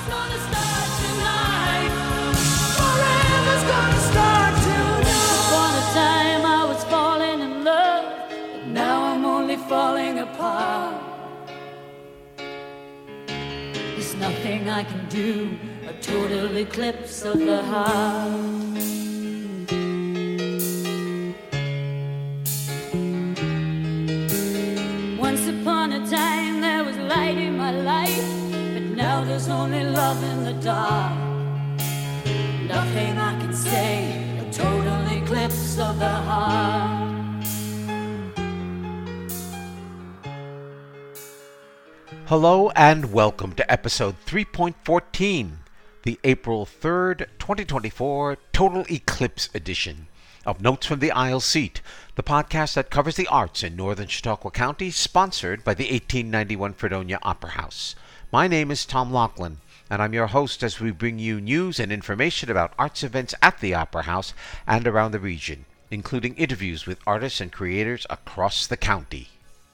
gonna start tonight. Forever's gonna start tonight. Upon a time I was falling in love, but now I'm only falling apart. There's nothing I can do, a total eclipse of the heart. Once upon a time there was light in my life, but now there's only love in the dark. Nothing I can say, a total eclipse of the heart. Hello and welcome to episode 3.14, the April 3rd, 2024 Total Eclipse edition of Notes from the Aisle Seat, the podcast that covers the arts in northern Chautauqua County, sponsored by the 1891 Fredonia Opera House. My name is Tom Laughlin, and I'm your host as we bring you news and information about arts events at the Opera House and around the region, including interviews with artists and creators across the county.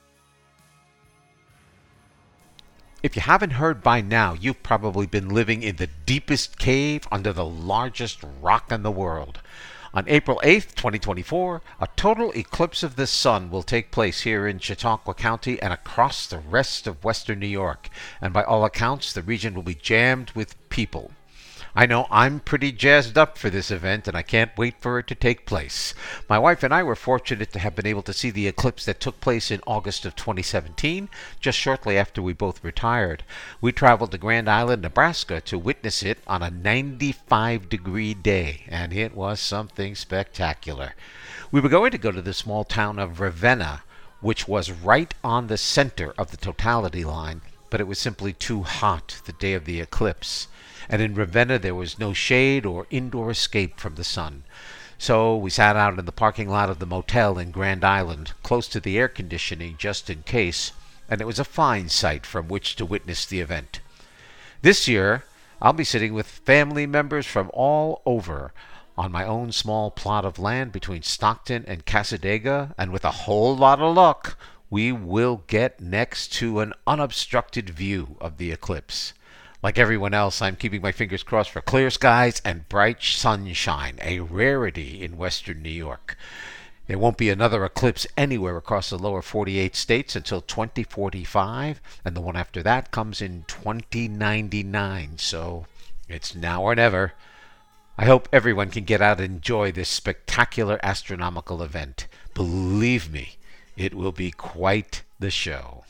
If you haven't heard by now, you've probably been living in the deepest cave under the largest rock in the world. On April 8th, 2024, a total eclipse of the sun will take place here in Chautauqua County and across the rest of western New York, and by all accounts, the region will be jammed with people. I know I'm pretty jazzed up for this event, and I can't wait for it to take place. My wife and I were fortunate to have been able to see the eclipse that took place in August of 2017, just shortly after we both retired. We traveled to Grand Island, Nebraska to witness it on a 95-degree day, and it was something spectacular. We were going to go to the small town of Ravenna, which was right on the center of the totality line, but it was simply too hot the day of the eclipse. And in Ravenna there was no shade or indoor escape from the sun. So we sat out in the parking lot of the motel in Grand Island, close to the air conditioning just in case, and it was a fine sight from which to witness the event. This year, I'll be sitting with family members from all over on my own small plot of land between Stockton and Cassadaga, and with a whole lot of luck, we will get next to an unobstructed view of the eclipse. Like everyone else, I'm keeping my fingers crossed for clear skies and bright sunshine, a rarity in western New York. There won't be another eclipse anywhere across the lower 48 states until 2045, and the one after that comes in 2099, so it's now or never. I hope everyone can get out and enjoy this spectacular astronomical event. Believe me, it will be quite the show.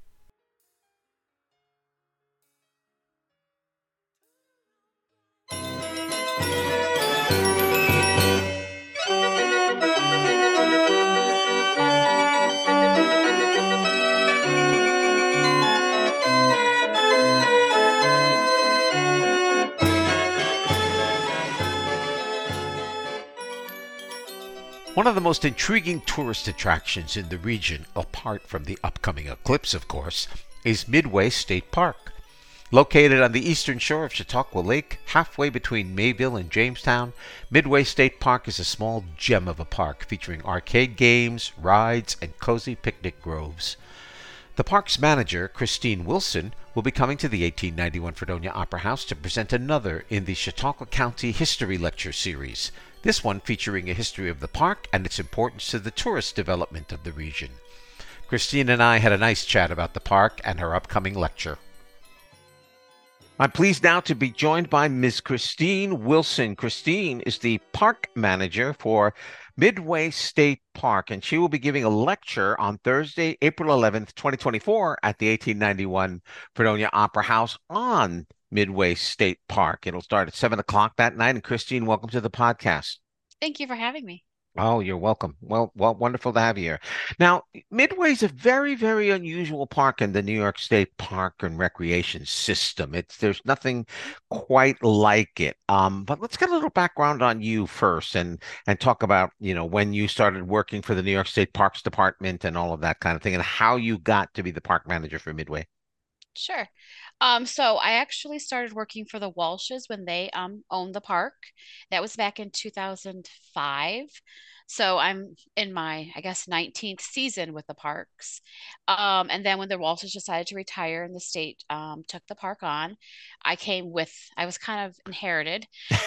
One of the most intriguing tourist attractions in the region, apart from the upcoming eclipse, of course, is Midway State Park. Located on the eastern shore of Chautauqua Lake, halfway between Mayville and Jamestown, Midway State Park is a small gem of a park featuring arcade games, rides, and cozy picnic groves. The park's manager, Christine Wilson, will be coming to the 1891 Fredonia Opera House to present another in the Chautauqua County History Lecture Series, this one featuring a history of the park and its importance to the tourist development of the region. Christine and I had a nice chat about the park and her upcoming lecture. I'm pleased now to be joined by Ms. Christine Wilson. Christine is the park manager for Midway State Park, and she will be giving a lecture on Thursday, April 11th, 2024 at the 1891 Fredonia Opera House on Midway State Park. It'll start at 7 o'clock that night. And Christine, welcome to the podcast. Thank you for having me. Oh, you're welcome. Well, wonderful to have you here. Now, Midway is a very, very unusual park in the New York State Park and Recreation System. There's nothing quite like it. But let's get a little background on you first, and talk about when you started working for the New York State Parks Department and all of that kind of thing, and how you got to be the park manager for Midway. Sure. So I actually started working for the Walshes when they owned the park. That was back in 2005. So I'm in my, I guess, 19th season with the parks. And then when the Walshes decided to retire and the state took the park on, I was kind of inherited.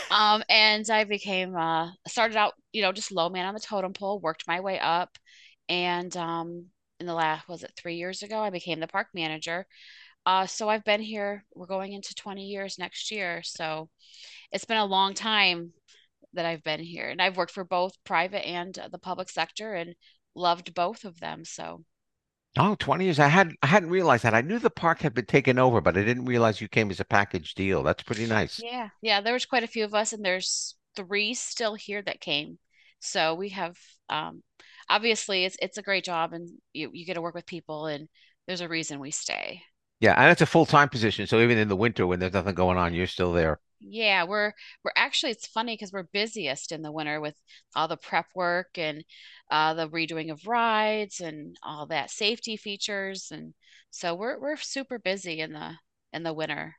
And I became, started out, just low man on the totem pole, worked my way up. And in the last, was it 3 years ago, I became the park manager. So I've been here, we're going into 20 years next year. So it's been a long time that I've been here. And I've worked for both private and the public sector and loved both of them. So Oh, 20 years. I hadn't realized that. I knew the park had been taken over, but I didn't realize you came as a package deal. That's pretty nice. yeah, yeah, there was quite a few of us, and there's three still here that came. So we have obviously it's a great job and you get to work with people and there's a reason we stay. Yeah, and it's a full-time position, so even in the winter when there's nothing going on, you're still there. Yeah, we're actually it's funny because we're busiest in the winter with all the prep work and the redoing of rides and all that safety features and so we're super busy in the winter.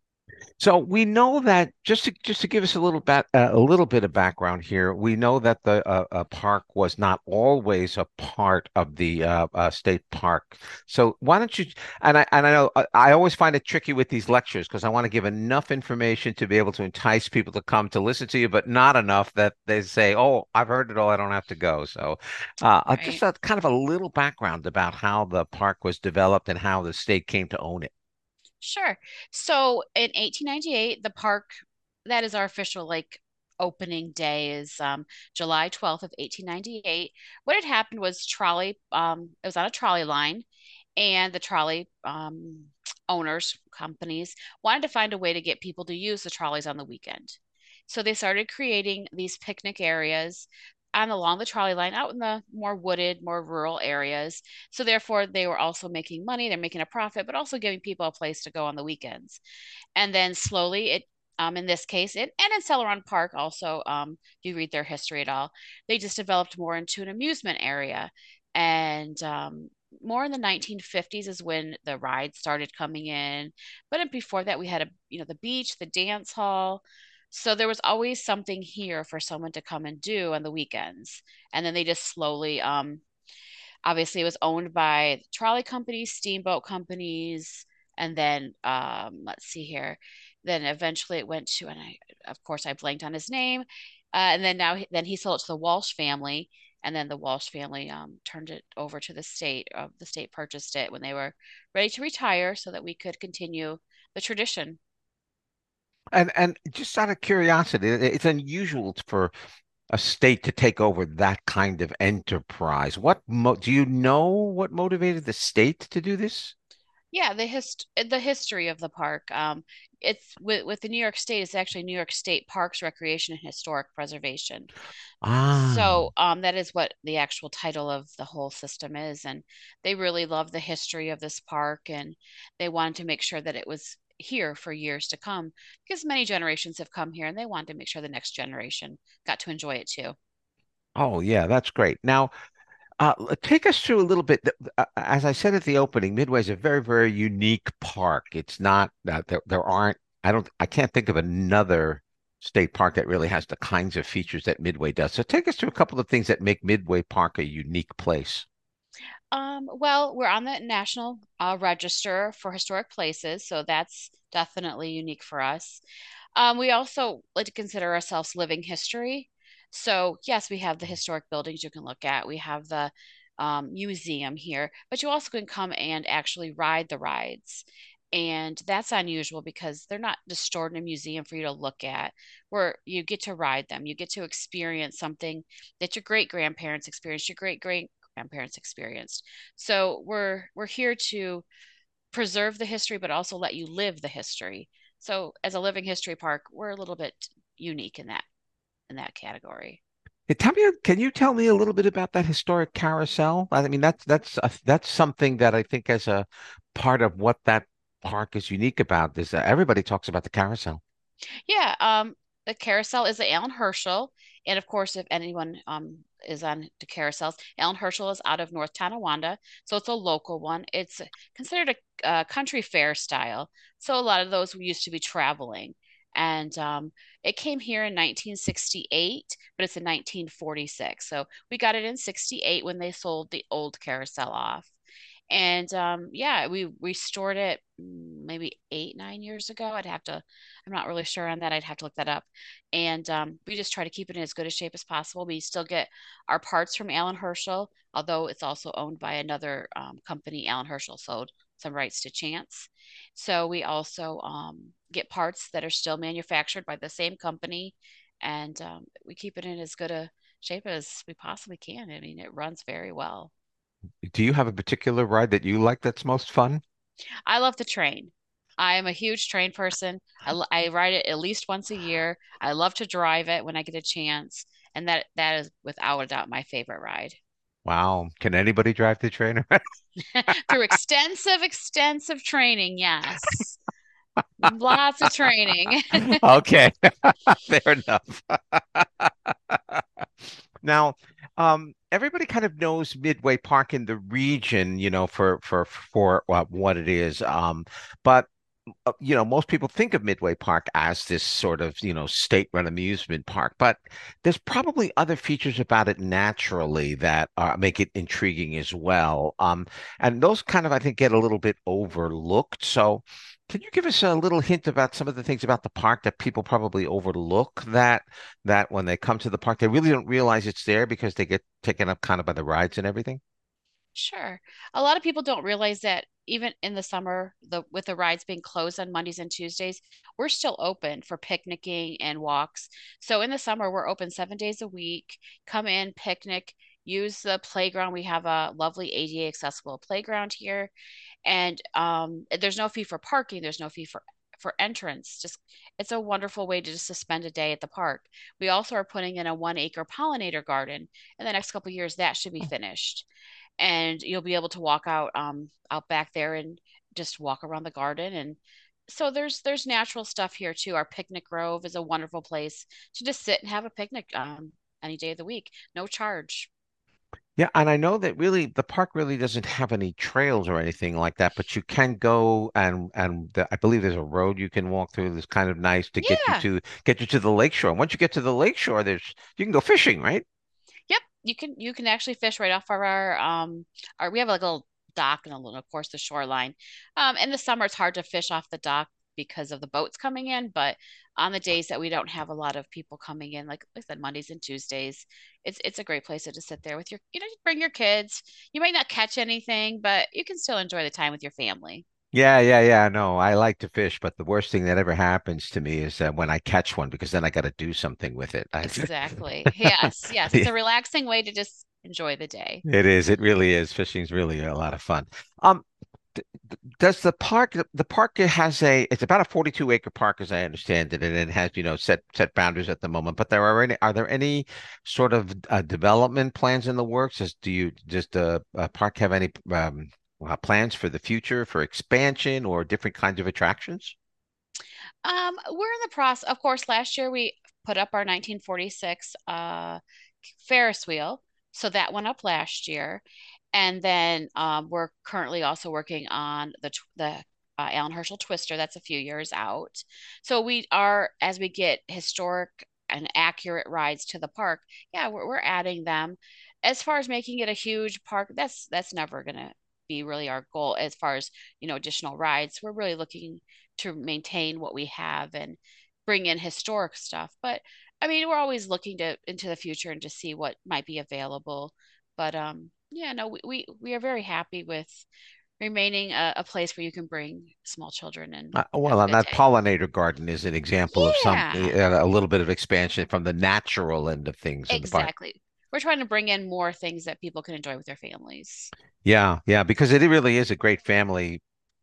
So we know that just to give us a little bit of background here, we know that the park was not always a part of the state park. So why don't you? And I know I always find it tricky with these lectures because I want to give enough information to be able to entice people to come to listen to you, but not enough that they say, "Oh, I've heard it all. I don't have to go." So just Right. a kind of a little background about how the park was developed and how the state came to own it. Sure. So in 1898, the park, that is our official like opening day is July 12th of 1898. What had happened was it was on a trolley line and the trolley owners, companies wanted to find a way to get people to use the trolleys on the weekend. So they started creating these picnic areas on along the trolley line out in the more wooded, more rural areas. So therefore, they were also making money, they're making a profit, but also giving people a place to go on the weekends. And then slowly it in this case, and in Celeron Park also, if you read their history at all, they just developed more into an amusement area. And more in the 1950s is when the rides started coming in. But before that, we had the beach, the dance hall. So there was always something here for someone to come and do on the weekends. And then they just slowly, obviously, it was owned by trolley companies, steamboat companies, and then let's see here. Then eventually it went to, and of course, I blanked on his name. And then then he sold it to the Walsh family, and then the Walsh family turned it over to the state. The state purchased it when they were ready to retire, so that we could continue the tradition. And just out of curiosity, it's unusual for a state to take over that kind of enterprise. Do you know what motivated the state to do this? Yeah, the history of the park. It's with the New York State. It's actually New York State Parks, Recreation, and Historic Preservation. Ah, So that is what the actual title of the whole system is. And they really love the history of this park and they wanted to make sure that it was here for years to come because many generations have come here and they wanted to make sure the next generation got to enjoy it too. oh yeah, that's great. Now, take us through a little bit. As I said at the opening, Midway is a very, very unique park. It's not there aren't. I can't think of another state park that really has the kinds of features that Midway does. So take us through a couple of things that make Midway Park a unique place. Well, we're on the National Register for Historic Places, so that's definitely unique for us. We also like to consider ourselves living history. So, yes, we have the historic buildings you can look at. We have the museum here, but you also can come and actually ride the rides. And that's unusual because they're not just stored in a museum for you to look at, where you get to ride them. You get to experience something that your great grandparents experienced, your great grandparents experienced. So we're here to preserve the history, but also let you live the history. So as a living history park, we're a little bit unique in that category. Can you tell me a little bit about that historic carousel? I mean, that's something that I think as a part of what that park is unique about is that everybody talks about the carousel. Yeah, the carousel is the Alan Herschel, and of course, if anyone is on the carousels. Alan Herschel is out of North Tonawanda, so it's a local one. It's considered a country fair style. So a lot of those used to be traveling. And it came here in 1968, but it's in 1946. So we got it in 68 when they sold the old carousel off. And yeah, we restored it maybe 8, 9 years ago. I'm not really sure on that. I'd have to look that up. And we just try to keep it in as good a shape as possible. We still get our parts from Alan Herschel, although it's also owned by another company. Alan Herschel sold some rights to Chance. So we also get parts that are still manufactured by the same company. And we keep it in as good a shape as we possibly can. I mean, it runs very well. Do you have a particular ride that you like that's most fun? I love the train. I am a huge train person. I ride it at least once a year. I love to drive it when I get a chance, and that is without a doubt my favorite ride. Wow. Can anybody drive the train? Through extensive training, yes. Lots of training. Okay. Fair enough. Now, everybody kind of knows Midway Park in the region, for what it is. But most people think of Midway Park as this sort of, state-run amusement park, but there's probably other features about it naturally that make it intriguing as well. And those kind of, I think, get a little bit overlooked. So, can you give us a little hint about some of the things about the park that people probably overlook that when they come to the park, they really don't realize it's there because they get taken up kind of by the rides and everything? Sure. A lot of people don't realize that even in the summer, with the rides being closed on Mondays and Tuesdays, we're still open for picnicking and walks. So in the summer, we're open 7 days a week. Come in, picnic, use the playground. We have a lovely ADA accessible playground here. And there's no fee for parking, there's no fee for entrance. Just it's a wonderful way to just to spend a day at the park. We also are putting in a 1 acre pollinator garden. In the next couple of years, that should be finished, and you'll be able to walk out back there and just walk around the garden. And so there's natural stuff here too. Our picnic grove is a wonderful place to just sit and have a picnic any day of the week, no charge. Yeah, and I know that really the park really doesn't have any trails or anything like that, but you can go I believe there's a road you can walk through that's kind of nice to Yeah. get you to the lakeshore. And once you get to the lakeshore, you can go fishing, right? Yep, you can actually fish right off of our we have like a little dock and a little, of course, the shoreline. In the summer it's hard to fish off the dock because of the boats coming in, but on the days that we don't have a lot of people coming in, like I said, Mondays and Tuesdays, it's a great place to just sit there with you bring your kids. You might not catch anything, but you can still enjoy the time with your family. Yeah, yeah, yeah. No, I like to fish, but the worst thing that ever happens to me is that when I catch one, because then I got to do something with it. Exactly. Yes, yes. It's Yeah, a relaxing way to just enjoy the day. it is. It really is. Fishing's really a lot of fun. Um, Does the park it's about a 42-acre park as I understand it, and it has, set boundaries at the moment, but are there any sort of development plans in the works? Does the park have any plans for the future for expansion or different kinds of attractions? We're in the process. Of course, last year we put up our 1946 Ferris wheel, so that went up last year, and then we're currently also working on the Alan Herschel Twister. That's a few years out. So we are, as we get historic and accurate rides to the park, yeah, we're adding them. As far as making it a huge park, that's never gonna be really our goal. As far as additional rides, we're really looking to maintain what we have and bring in historic stuff. But I mean, we're always looking to into the future and to see what might be available. But yeah, no, we are very happy with remaining a place where you can bring small children and have Well, a and good that day. pollinator garden is an example of Yeah, a little bit of expansion from the natural end of things in the park. exactly. We're trying to bring in more things that people can enjoy with their families. Yeah, yeah, because it really is a great family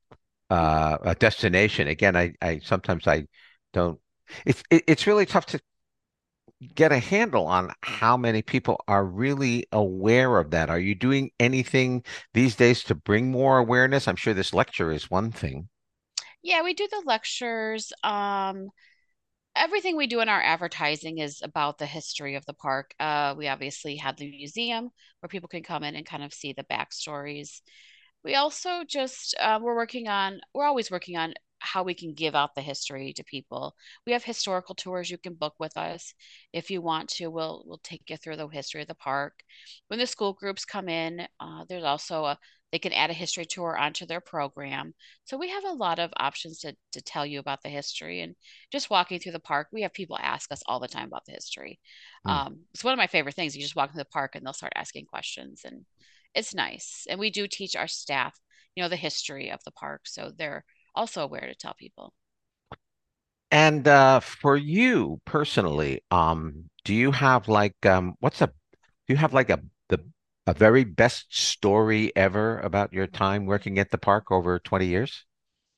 a destination. Again, I sometimes I don't. It's really tough to get a handle on how many people are really aware of that. Are you doing anything these days to bring more awareness? I'm sure this lecture is one thing. Yeah, we do the lectures. Everything we do in our advertising is about the history of the park. We obviously have the museum where people can come in and kind of see the backstories. We also just we're always working on how we can give out the history to people. We have historical tours you can book with us if you want to. We'll take you through the history of the park. When the school groups come in, there's also a they can add a history tour onto their program. So we have a lot of options to tell you about the history and just walking through the park. We have people ask us all the time about the history. Hmm. It's one of my favorite things. You just walk into the park and they'll start asking questions, and it's nice. And we do teach our staff, the history of the park. So they're also aware to tell people. And for you personally, do you have like do you have like a very best story ever about your time working at the park over 20 years?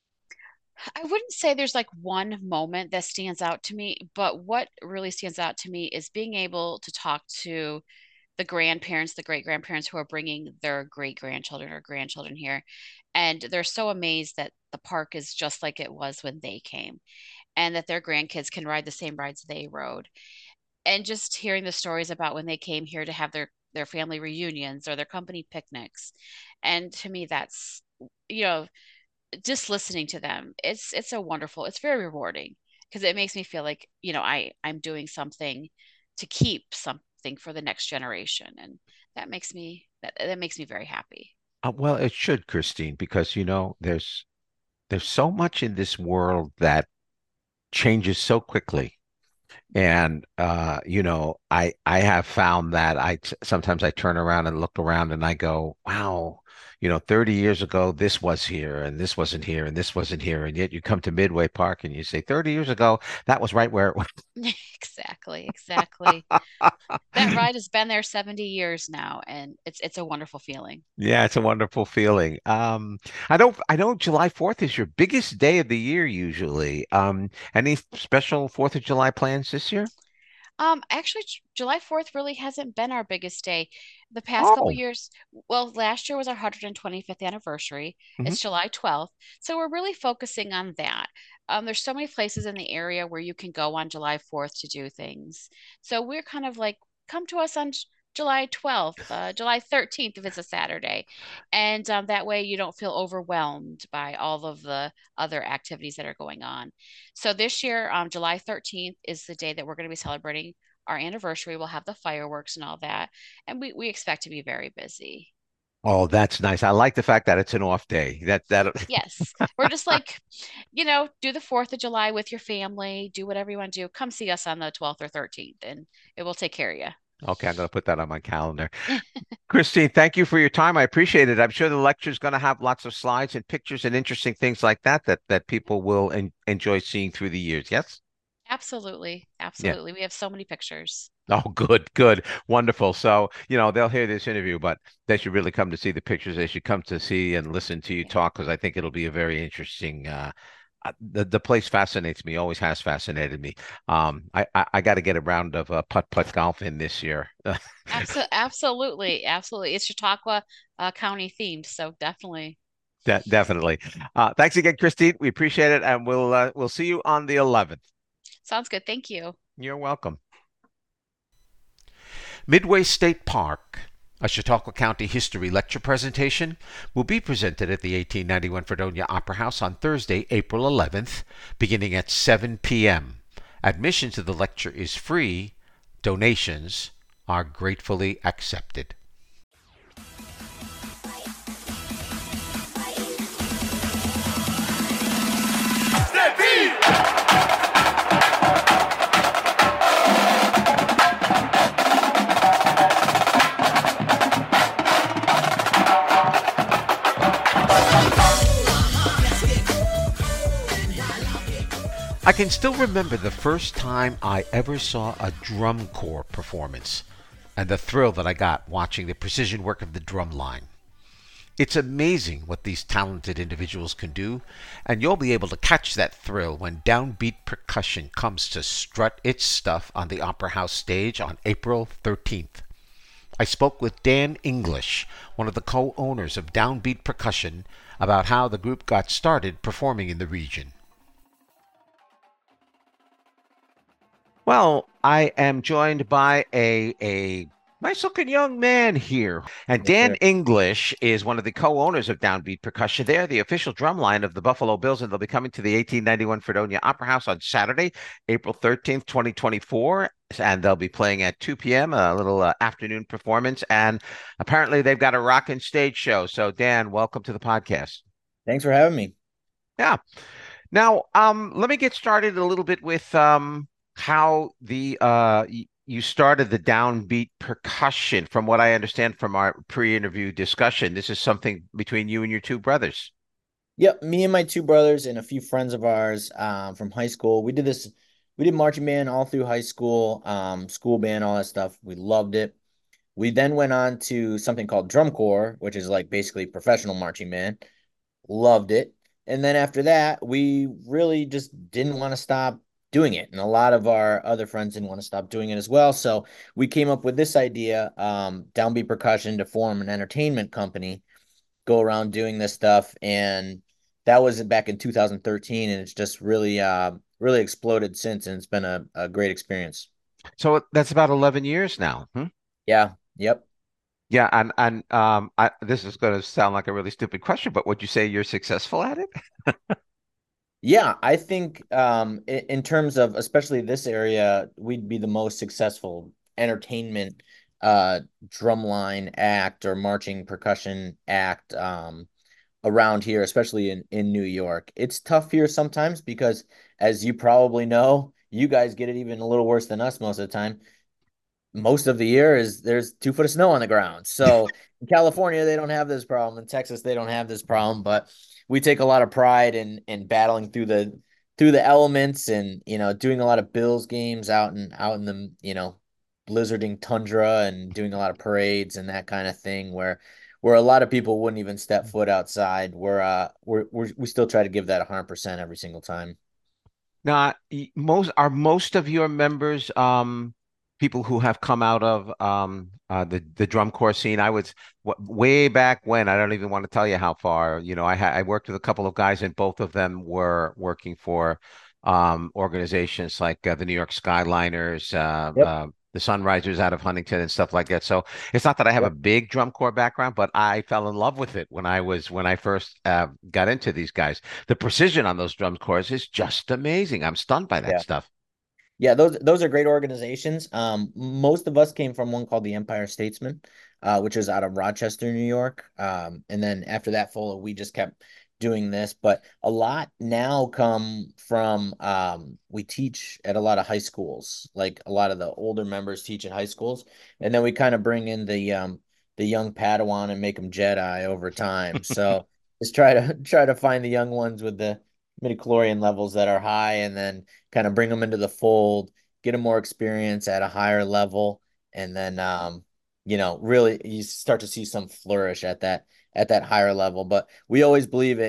I wouldn't say there's like one moment that stands out to me, but what really stands out to me is being able to talk to the grandparents, the great grandparents who are bringing their great grandchildren or grandchildren here. And they're so amazed that the park is just like it was when they came and that their grandkids can ride the same rides they rode. And just hearing the stories about when they came here to have their family reunions or their company picnics. And to me, that's, you know, just listening to them, it's a wonderful, it's very rewarding because it makes me feel like, I'm doing something to keep something for the next generation. And that makes me very happy. Well, it should, Christine, because there's so much in this world that changes so quickly. And I have found that sometimes I turn around and look around and I go, wow, 30 years ago this was here and this wasn't here and this wasn't here. And yet you come to Midway Park and you say 30 years ago that was right where it was. Exactly, exactly. That ride has been there 70 years now, and it's a wonderful feeling. Yeah, it's a wonderful feeling. I know July 4th is your biggest day of the year usually. Any special 4th of July plans this year? Actually, July 4th really hasn't been our biggest day. The past couple Oh. years, well, last year was our 125th anniversary. Mhm. It's July 12th. So we're really focusing on that. There's so many places in the area where you can go on July 4th to do things. So we're kind of like, come to us on July 12th, July 13th if it's a Saturday. And that way you don't feel overwhelmed by all of the other activities that are going on. So this year, July 13th is the day that we're going to be celebrating our anniversary. We'll have the fireworks and all that. And we expect to be very busy. Oh, that's nice. I like the fact that it's an off day. That Yes. We're just like, do the 4th of July with your family, do whatever you want to do. Come see us on the 12th or 13th, and it will take care of you. Okay, I'm going to put that on my calendar. Christine, thank you for your time. I appreciate it. I'm sure the lecture is going to have lots of slides and pictures and interesting things like that people will enjoy seeing through the years. Yes? Absolutely. Yeah. Absolutely. We have so many pictures. Oh, good, good, wonderful. So, they'll hear this interview, but they should really come to see the pictures. They should come to see and listen to you Yeah. talk because I think it'll be a very interesting. The place fascinates me, always has fascinated me. I got to get a round of putt-putt golf in this year. Absolutely. Absolutely. It's Chautauqua County themed, so definitely. Definitely. Thanks again, Christine. We appreciate it, and we'll see you on the 11th. Sounds good. Thank you. You're welcome. Midway State Park, a Chautauqua County history lecture presentation, will be presented at the 1891 Fredonia Opera House on Thursday, April 11th, beginning at 7 p.m. Admission to the lecture is free. Donations are gratefully accepted. I can still remember the first time I ever saw a drum corps performance and the thrill that I got watching the precision work of the drum line. It's amazing what these talented individuals can do, and you'll be able to catch that thrill when Downbeat Percussion comes to strut its stuff on the Opera House stage on April 13th. I spoke with Dan English, one of the co-owners of Downbeat Percussion, about how the group got started performing in the region. Well, I am joined by a nice looking young man here. And Yes, Dan sir. English is one of the co-owners of Downbeat Percussion. They're the official drumline of the Buffalo Bills, and they'll be coming to the 1891 Fredonia Opera House on Saturday, April 13th, 2024. And they'll be playing at 2 p.m., a little afternoon performance. And apparently they've got a rockin' stage show. So, Dan, welcome to the podcast. Thanks for having me. Yeah. Now, let me get started a little bit with how you started the downbeat percussion. From what I understand from our pre-interview discussion, this is something between you and your two brothers. Yep, me and my two brothers and a few friends of ours from high school. We did this. We did marching band all through high school, school band, all that stuff. We loved it. We then went on to something called drum corps, which is like basically professional marching band. Loved it. And then after that, we really just didn't want to stop doing it. And a lot of our other friends didn't want to stop doing it as well. So we came up with this idea, Downbeat Percussion, to form an entertainment company, go around doing this stuff. And that was back in 2013. And it's just really, really exploded since. And it's been a great experience. So that's about 11 years now. Hmm? Yeah. Yep. Yeah, this is going to sound like a really stupid question, but would you say you're successful at it? Yeah, I think in terms of especially this area, we'd be the most successful entertainment drumline act or marching percussion act around here, especially in New York. It's tough here sometimes because, as you probably know, you guys get it even a little worse than us most of the time. Most of the year is there's 2 foot of snow on the ground. So in California, they don't have this problem. In Texas, they don't have this problem. But we take a lot of pride in battling through the elements and doing a lot of Bills games out in the blizzarding tundra and doing a lot of parades and that kind of thing where a lot of people wouldn't even step foot outside. We still try to give that 100% every single time. Now, most of your members people who have come out of the drum corps scene? I was way back when. I don't even want to tell you how far. I worked with a couple of guys, and both of them were working for organizations like the New York Skyliners, Yep. the Sunrisers out of Huntington, and stuff like that. So it's not that I have a Yep. big drum corps background, but I fell in love with it when I first got into these guys. The precision on those drum corps is just amazing. I'm stunned by that Yeah. stuff. Yeah, those are great organizations. Most of us came from one called the Empire Statesman, which is out of Rochester, New York. And then after that followed, we just kept doing this. But a lot now come from we teach at a lot of high schools. Like a lot of the older members teach at high schools, and then we kind of bring in the young Padawan and make them Jedi over time. So just try to find the young ones with the midichlorian levels that are high, and then kind of bring them into the fold, get them more experience at a higher level, and then really you start to see some flourish at that higher level. But we always believe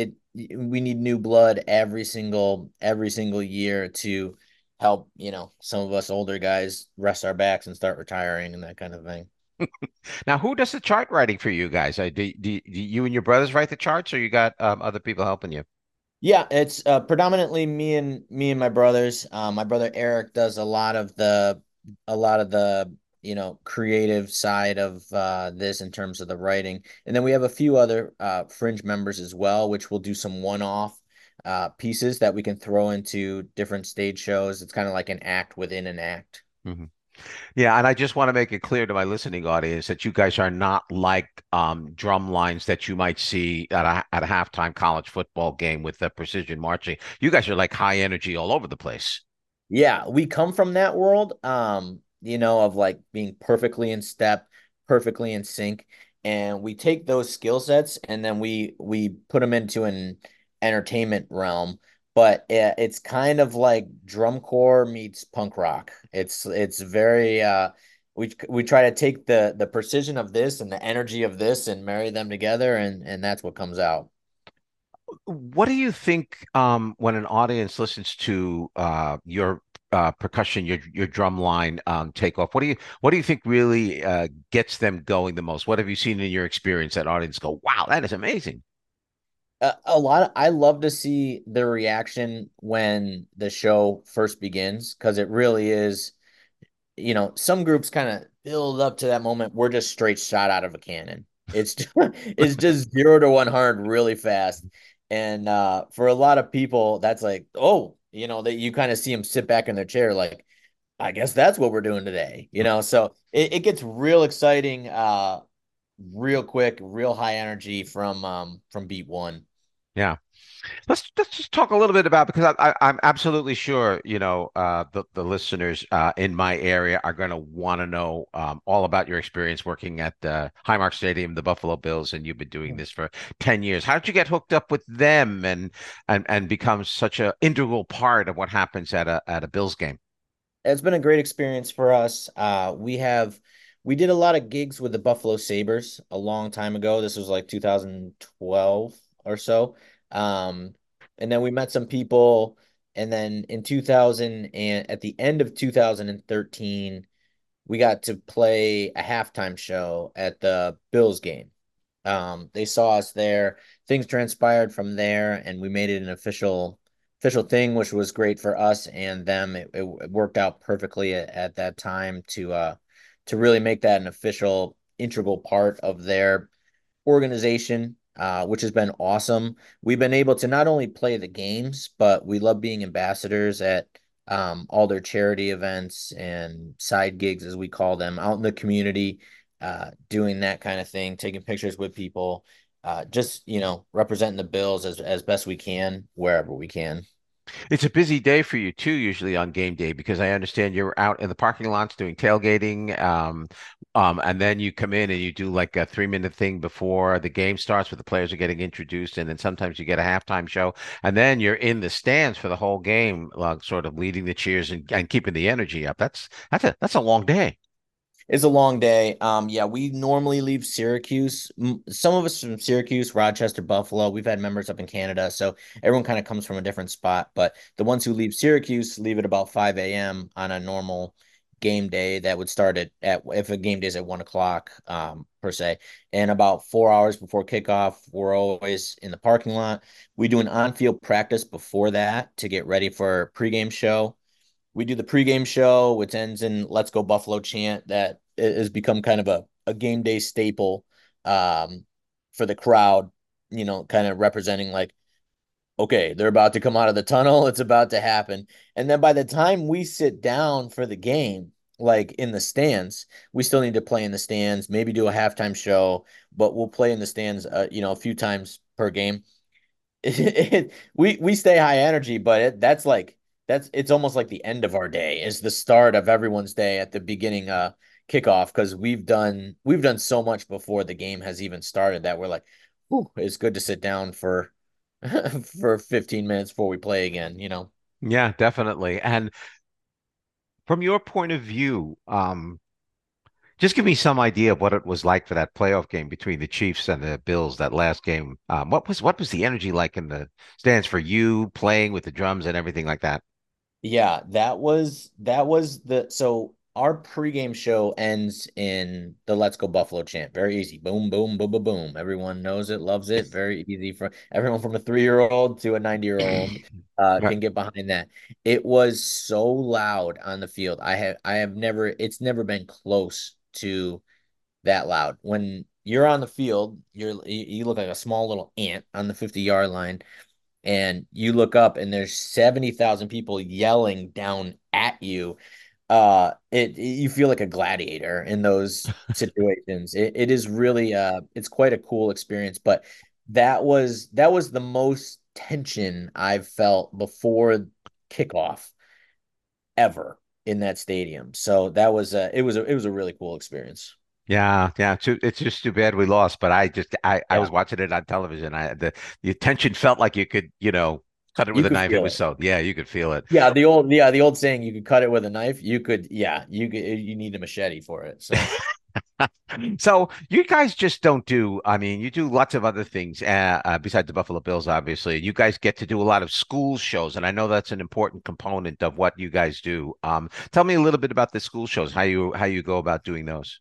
we need new blood every single year to help, some of us older guys rest our backs and start retiring and that kind of thing. Now, who does the chart writing for you guys? Do you and your brothers write the charts, or you got other people helping you? Yeah, it's predominantly me and my brothers. My brother Eric does a lot of the creative side of this in terms of the writing, and then we have a few other fringe members as well, which will do some one-off pieces that we can throw into different stage shows. It's kind of like an act within an act. Mhm. Yeah, and I just want to make it clear to my listening audience that you guys are not like drum lines that you might see at a halftime college football game with the precision marching. You guys are like high energy all over the place. Yeah, we come from that world, of like being perfectly in step, perfectly in sync, and we take those skill sets and then we put them into an entertainment realm. But it's kind of like drum corps meets punk rock. It's very we try to take the precision of this and the energy of this and marry them together, and that's what comes out. What do you think when an audience listens to your percussion, your drum line takeoff? What do you think really gets them going the most? What have you seen in your experience that audience go, wow, that is amazing? A lot I love to see the reaction when the show first begins because it really is, some groups kind of build up to that moment. We're just straight shot out of a cannon. It's just, it's just 0 to 100 really fast. And for a lot of people, that's like, oh, that you kind of see them sit back in their chair, like, I guess that's what we're doing today, So it gets real exciting, real quick, real high energy from beat one. Yeah. Let's just talk a little bit about because I'm absolutely sure the listeners in my area are going to want to know all about your experience working at Highmark Stadium, the Buffalo Bills, and you've been doing this for 10 years. How did you get hooked up with them and become such an integral part of what happens at a Bills game? It's been a great experience for us. We did a lot of gigs with the Buffalo Sabres a long time ago. This was like 2012 or so. Um, and then we met some people, and then in 2000 and at the end of 2013, we got to play a halftime show at the Bills game. They saw us there. Things transpired from there, and we made it an official thing, which was great for us and them. It worked out perfectly at that time to really make that an official integral part of their organization, which has been awesome. We've been able to not only play the games, but we love being ambassadors at all their charity events and side gigs, as we call them, out in the community, doing that kind of thing, taking pictures with people, just, representing the Bills as best we can, wherever we can. It's a busy day for you too, usually on game day, because I understand you're out in the parking lots doing tailgating, and then you come in and you do like a 3 minute thing before the game starts, where the players are getting introduced, and then sometimes you get a halftime show, and then you're in the stands for the whole game, sort of leading the cheers and keeping the energy up. That's a long day. It's a long day. Yeah, we normally leave Syracuse. Some of us from Syracuse, Rochester, Buffalo. We've had members up in Canada, so everyone kind of comes from a different spot. But the ones who leave Syracuse leave at about 5 a.m. on a normal game day that would start at if a game day is at 1 o'clock, per se. And about 4 hours before kickoff, we're always in the parking lot. We do an on-field practice before that to get ready for pregame show. We do the pregame show, which ends in "Let's Go Buffalo" chant that has become kind of a game day staple, for the crowd, kind of representing like, okay, they're about to come out of the tunnel. It's about to happen. And then by the time we sit down for the game, like in the stands, we still need to play in the stands, maybe do a halftime show, but we'll play in the stands, a few times per game. We stay high energy, but it's almost like the end of our day is the start of everyone's day at the beginning kickoff because we've done so much before the game has even started that we're like, "Whew, it's good to sit down for for 15 minutes before we play again. Yeah, definitely. And from your point of view, just give me some idea of what it was like for that playoff game between the Chiefs and the Bills, that last game. What was the energy like in the stands for you playing with the drums and everything like that? Yeah, that was the so our pregame show ends in the "Let's Go Buffalo" chant. Very easy. Boom, boom, boom, boom, boom. Everyone knows it, loves it. Very easy for everyone from a 3-year-old to a 90-year-old Right. can get behind that. It was so loud on the field. I have never it's never been close to that loud. When you're on the field, you look like a small little ant on the 50-yard line and you look up and there's 70,000 people yelling down at you. You feel like a gladiator in those situations. It is really it's quite a cool experience, but that was the most tension I've felt before kickoff ever in that stadium. So it was a really cool experience. Yeah, yeah. It's just too bad we lost, but I Yeah, was watching it on television. The tension felt like you could, cut it with you a could knife. It feel was it. so, yeah, you could feel it. Yeah, the old saying, you could cut it with a knife. You need a machete for it. So So you guys just don't do, I mean, you do lots of other things besides the Buffalo Bills, obviously. You guys get to do a lot of school shows, and I know that's an important component of what you guys do. Tell me a little bit about the school shows, how you go about doing those.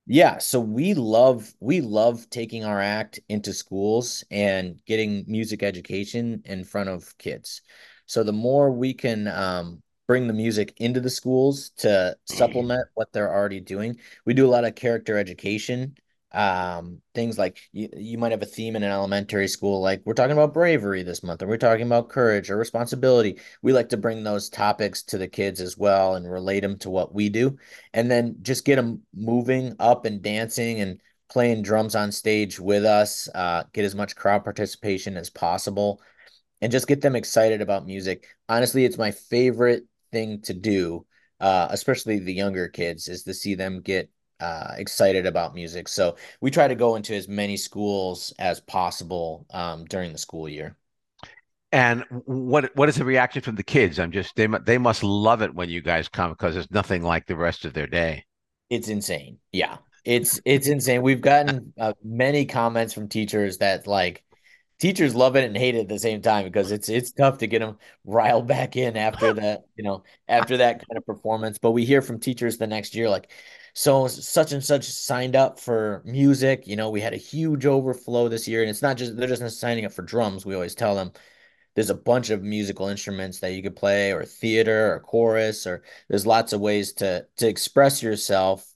Yeah, so we love taking our act into schools and getting music education in front of kids. So the more we can bring the music into the schools to supplement what they're already doing, we do a lot of character education. Things like you might have a theme in an elementary school, like we're talking about bravery this month, or we're talking about courage or responsibility. We like to bring those topics to the kids as well and relate them to what we do, and then just get them moving up and dancing and playing drums on stage with us, get as much crowd participation as possible, and just get them excited about music. Honestly, it's my favorite thing to do, especially the younger kids, is to see them get excited about music. So we try to go into as many schools as possible during the school year. And what is the reaction from the kids? They must love it when you guys come because it's nothing like the rest of their day. It's insane. Yeah. It's insane. We've gotten many comments from teachers that like teachers love it and hate it at the same time because it's tough to get them riled back in after that, after that kind of performance. But we hear from teachers the next year like, so such and such signed up for music. We had a huge overflow this year, and it's not just they're just not signing up for drums. We always tell them there's a bunch of musical instruments that you could play, or theater or chorus, or there's lots of ways to express yourself.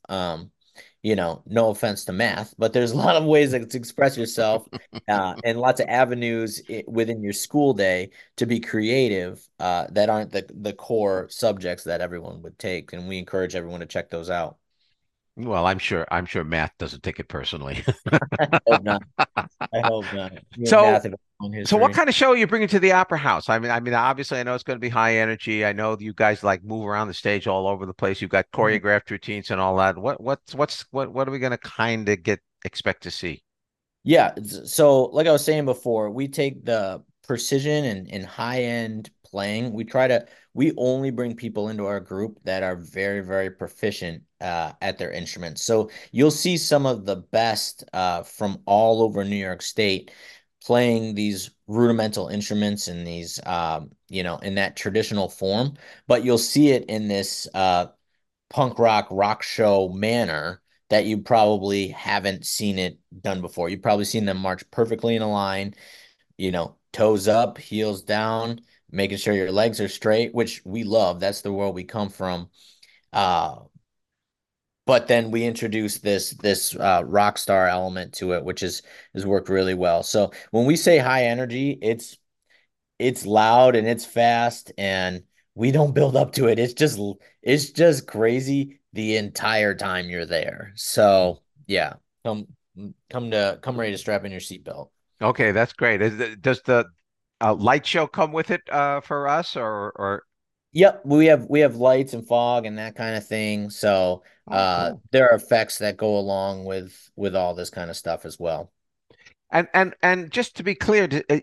No offense to math, but there's a lot of ways to express yourself, and lots of avenues within your school day to be creative, that aren't the core subjects that everyone would take, and we encourage everyone to check those out. Well, I'm sure math doesn't take it personally. I hope not. I hope not. Me and So math have a long So what history. kind of show are you bringing to the Opera House? I mean, obviously, I know it's going to be high energy. I know you guys like move around the stage all over the place. You've got choreographed routines and all that. What are we going to kind of get expect to see? Yeah, so like I was saying before, we take the precision and high end playing. We only bring people into our group that are very, very proficient at their instruments. So you'll see some of the best from all over New York State playing these rudimental instruments in these, in that traditional form, but you'll see it in this punk rock show manner that you probably haven't seen it done before. You've probably seen them march perfectly in a line, toes up, heels down, making sure your legs are straight, which we love. That's the world we come from. Uh, but then we introduce this rock star element to it, which has worked really well. So when we say high energy, it's loud and it's fast, and we don't build up to it. It's just crazy the entire time you're there. So yeah, come come ready to strap in your seatbelt. Okay, that's great. Does the light show come with it for us or? Yep, we have lights and fog and that kind of thing. So Oh, cool. there are effects that go along with all this kind of stuff as well. And just to be clear,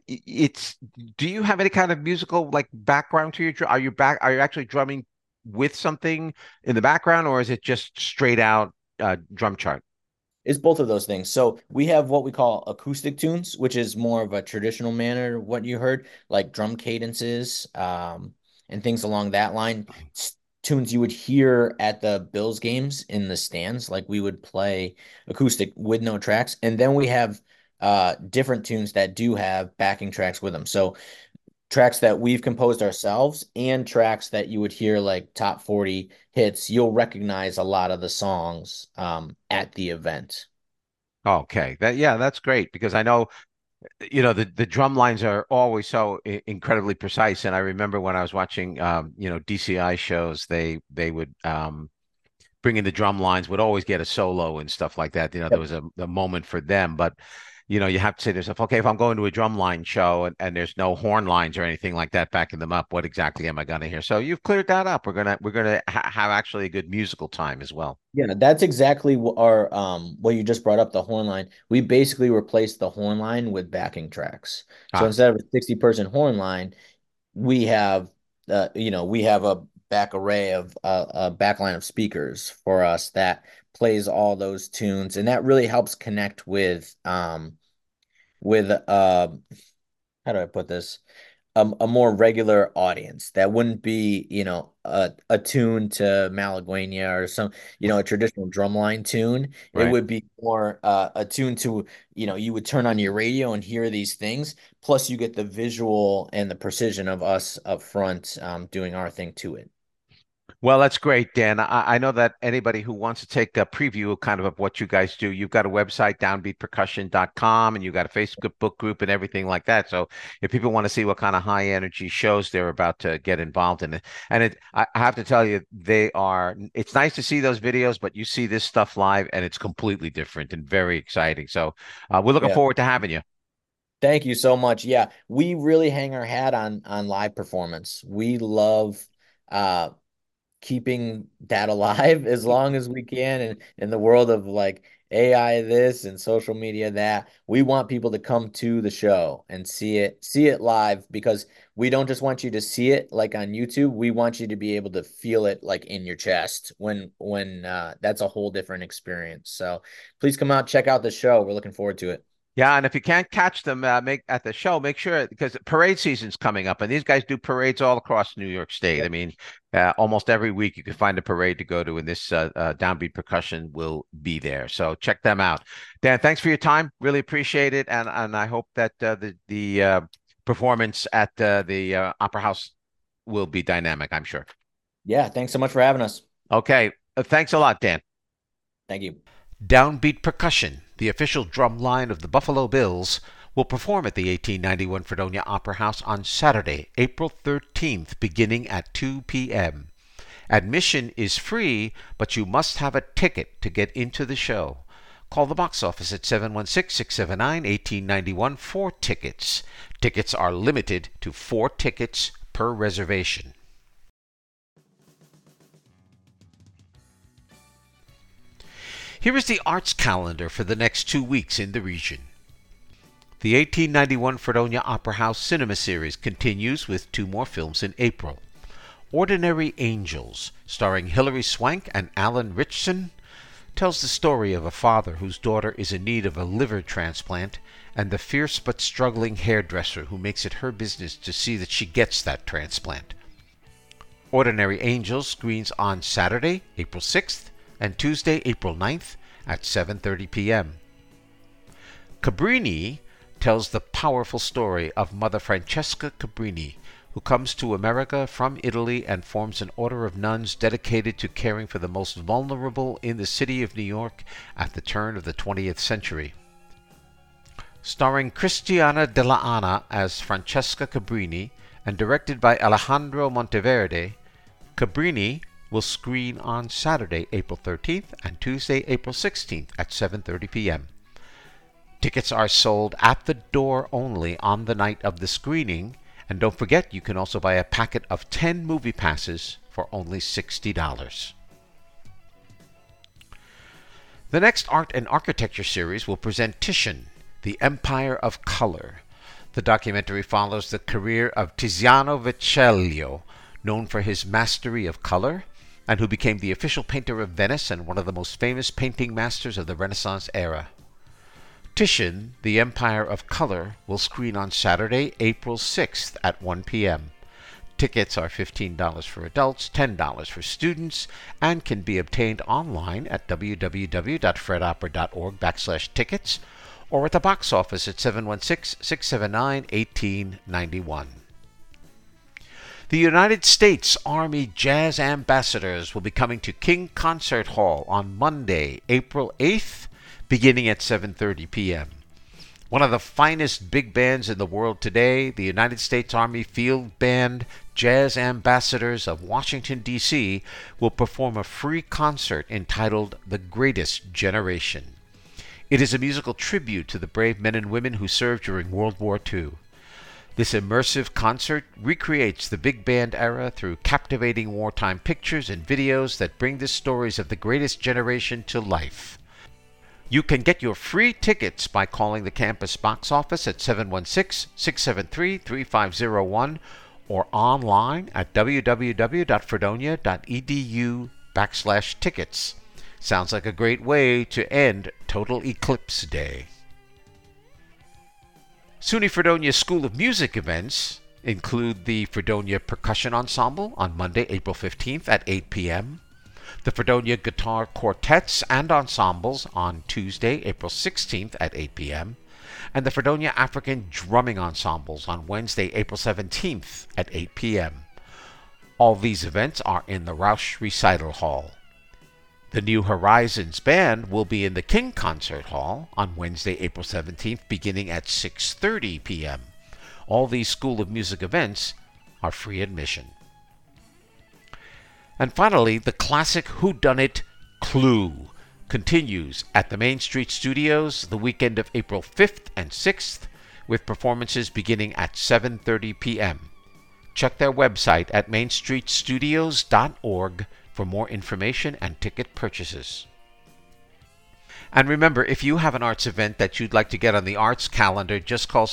do you have any kind of musical like background to your are you actually drumming with something in the background, or is it just straight out drum chart? It's both of those things. So we have what we call acoustic tunes, which is more of a traditional manner, what you heard, like drum cadences, and things along that line. Tunes you would hear at the Bills games in the stands, like we would play acoustic with no tracks. And then we have different tunes that do have backing tracks with them. So tracks that we've composed ourselves and tracks that you would hear like top 40 hits. You'll recognize a lot of the songs at the event. Okay, that's great because I know the drum lines are always so incredibly precise. And I remember when I was watching DCI shows, they would bring in the drum lines, would always get a solo and stuff like that. There was a moment for them, but you have to say to yourself, okay, if I'm going to a drum line show and there's no horn lines or anything like that backing them up, what exactly am I going to hear? So you've cleared that up. We're gonna have actually a good musical time as well. Yeah, that's exactly what you just brought up, the horn line. We basically replaced the horn line with backing tracks. So Ah, instead of a 60-person horn line, we have we have a back array of a back line of speakers for us that plays all those tunes, and that really helps connect with how do I put this? a more regular audience that wouldn't be, a tune to Malagueña or some, a traditional drumline tune. It Right. would be more a tune to, you would turn on your radio and hear these things. Plus, you get the visual and the precision of us up front, doing our thing to it. Well, that's great, Dan. I know that anybody who wants to take a preview kind of what you guys do, you've got a website, downbeatpercussion.com, and you've got a Facebook book group and everything like that. So if people want to see what kind of high energy shows they're about to get involved in it, and I have to tell you, it's nice to see those videos, but you see this stuff live and it's completely different and very exciting. So we're looking Yeah. forward to having you. Thank you so much. Yeah, we really hang our hat on live performance. We love uh keeping that alive as long as we can, and in the world of like AI this and social media that, we want people to come to the show and see it live, because we don't just want you to see it like on YouTube. We want you to be able to feel it like in your chest when that's a whole different experience. So please come out, check out the show. We're looking forward to it. Yeah, and if you can't catch them, make at the show, make sure because parade season's coming up, and these guys do parades all across New York State. I mean, almost every week you can find a parade to go to, and this Downbeat Percussion will be there. So check them out. Dan, thanks for your time. Really appreciate it, and I hope that the performance at the Opera House will be dynamic. I'm sure. Yeah, thanks so much for having us. Okay, thanks a lot, Dan. Thank you. Downbeat Percussion, the official drum line of the Buffalo Bills, will perform at the 1891 Fredonia Opera House on Saturday, April 13th, beginning at 2 p.m. Admission is free, but you must have a ticket to get into the show. Call the box office at 716-679-1891 for tickets. Tickets are limited to 4 tickets per reservation. Here is the arts calendar for the next 2 weeks in the region. The 1891 Fredonia Opera House Cinema Series continues with 2 more films in April. Ordinary Angels, starring Hilary Swank and Alan Ritchson, tells the story of a father whose daughter is in need of a liver transplant and the fierce but struggling hairdresser who makes it her business to see that she gets that transplant. Ordinary Angels screens on Saturday, April 6th, and Tuesday, April 9th at 7:30 p.m. Cabrini tells the powerful story of Mother Francesca Cabrini, who comes to America from Italy and forms an order of nuns dedicated to caring for the most vulnerable in the city of New York at the turn of the 20th century. Starring Cristiana Della Anna as Francesca Cabrini and directed by Alejandro Monteverde, Cabrini will screen on Saturday, April 13th and Tuesday, April 16th at 7:30 p.m. Tickets are sold at the door only on the night of the screening, and don't forget you can also buy a packet of 10 movie passes for only $60. The next Art and Architecture series will present Titian, the Empire of Color. The documentary follows the career of Tiziano Vecellio, known for his mastery of color, and who became the official painter of Venice and one of the most famous painting masters of the Renaissance era. Titian, the Empire of Color, will screen on Saturday, April 6th at 1 p.m. Tickets are $15 for adults, $10 for students, and can be obtained online at www.fredopera.org/tickets or at the box office at 716-679-1891. The United States Army Jazz Ambassadors will be coming to King Concert Hall on Monday, April 8th, beginning at 7:30 p.m. One of the finest big bands in the world today, the United States Army Field Band Jazz Ambassadors of Washington, D.C., will perform a free concert entitled The Greatest Generation. It is a musical tribute to the brave men and women who served during World War II. This immersive concert recreates the big band era through captivating wartime pictures and videos that bring the stories of the greatest generation to life. You can get your free tickets by calling the campus box office at 716-673-3501 or online at www.fredonia.edu/tickets. Sounds like a great way to end Total Eclipse Day. SUNY Fredonia School of Music events include the Fredonia Percussion Ensemble on Monday, April 15th at 8 p.m., the Fredonia Guitar Quartets and Ensembles on Tuesday, April 16th at 8 p.m., and the Fredonia African Drumming Ensembles on Wednesday, April 17th at 8 p.m. All these events are in the Rausch Recital Hall. The New Horizons Band will be in the King Concert Hall on Wednesday, April 17th, beginning at 6:30 p.m. All these School of Music events are free admission. And finally, the classic whodunit Clue continues at the Main Street Studios the weekend of April 5th and 6th, with performances beginning at 7:30 p.m. Check their website at mainstreetstudios.org for more information and ticket purchases. And remember, if you have an arts event that you'd like to get on the arts calendar, just call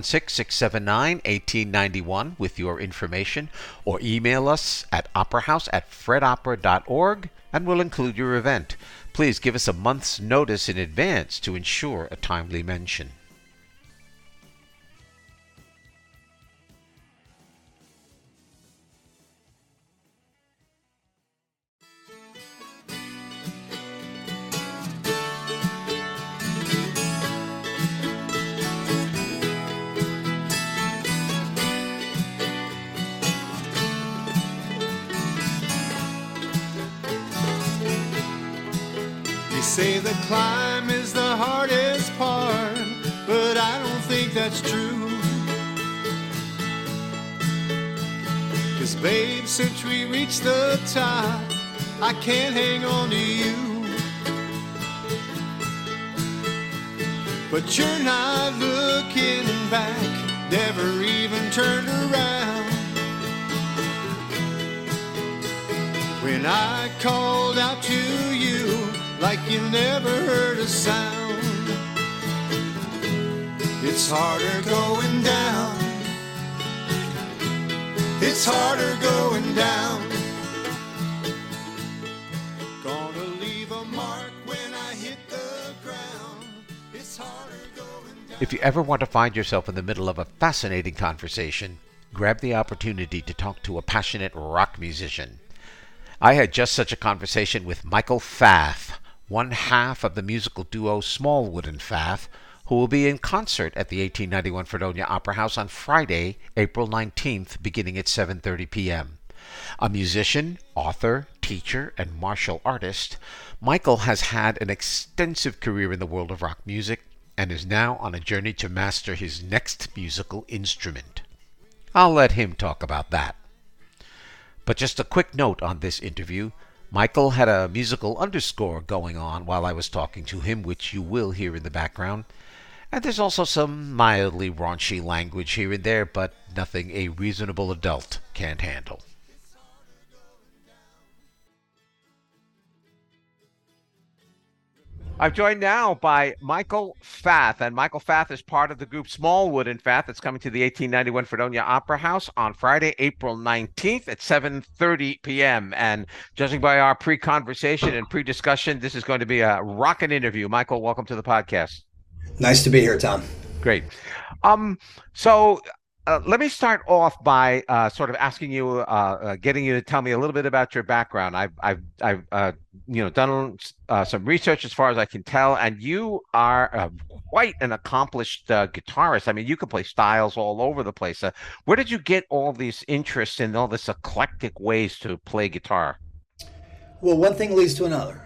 716-679-1891 with your information, or email us at operahouse@fredopera.org, and we'll include your event. Please give us a month's notice in advance to ensure a timely mention. Say the climb is the hardest part, but I don't think that's true. 'Cause babe, since we reached the top, I can't hang on to you. But you're not looking back, never even turned around. When I called out to you like you never heard a sound, it's harder going down. It's harder going down. Gonna leave a mark when I hit the ground. It's harder going down. If you ever want to find yourself in the middle of a fascinating conversation, grab the opportunity to talk to a passionate rock musician. I had just such a conversation with Michael Fath, one half of the musical duo Smallwood and Fath, who will be in concert at the 1891 Fredonia Opera House on Friday, April 19th, beginning at 7:30 p.m. A musician, author, teacher, and martial artist, Michael has had an extensive career in the world of rock music and is now on a journey to master his next musical instrument. I'll let him talk about that. But just a quick note on this interview. Michael had a musical underscore going on while I was talking to him, which you will hear in the background. And there's also some mildly raunchy language here and there, but nothing a reasonable adult can't handle. I'm joined now by Michael Fath, and Michael Fath is part of the group Smallwood and Fath that's coming to the 1891 Fredonia Opera House on Friday, April 19th at 7:30 p.m. And judging by our pre-conversation and pre-discussion, this is going to be a rockin' interview. Michael, welcome to the podcast. Nice to be here, Tom. Great. So let me start off by sort of asking you, getting you to tell me a little bit about your background. I've done some research as far as I can tell, and you are quite an accomplished guitarist. I mean, you can play styles all over the place. Where did you get all these interests in all this eclectic ways to play guitar? Well, one thing leads to another.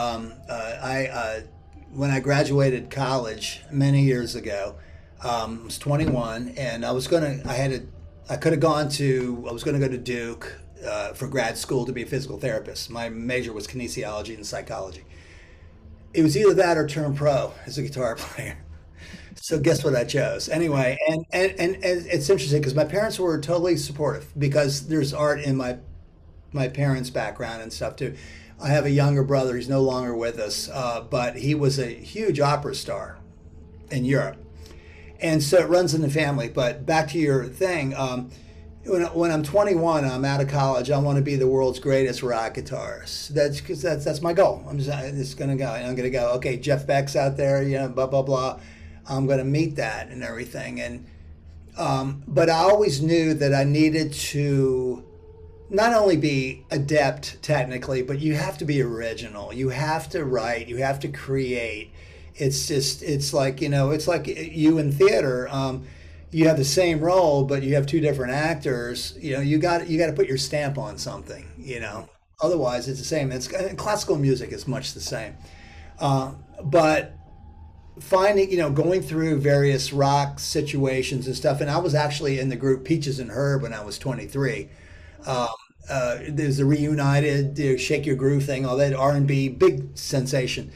When I graduated college many years ago, I was 21, and I was going to go to Duke for grad school to be a physical therapist. My major was kinesiology and psychology. It was either that or turn pro as a guitar player. So guess what I chose? Anyway, and it's interesting because my parents were totally supportive because there's art in my parents' background and stuff too. I have a younger brother. He's no longer with us, but he was a huge opera star in Europe. And so it runs in the family. But back to your thing, when I'm 21, I'm out of college. I want to be the world's greatest rock guitarist. That's my goal. I'm just going to go. And I'm going to go, okay, Jeff Beck's out there, blah, blah, blah. I'm going to meet that and everything. And But I always knew that I needed to not only be adept technically, but you have to be original. You have to write. You have to create. It's like, it's like you in theater. You have the same role, but you have two different actors. You got to put your stamp on something. Otherwise it's the same. Classical music is much the same. But finding, going through various rock situations and stuff. And I was actually in the group Peaches and Herb when I was 23. There's the Reunited, Shake Your Groove thing, all that R&B, big sensation.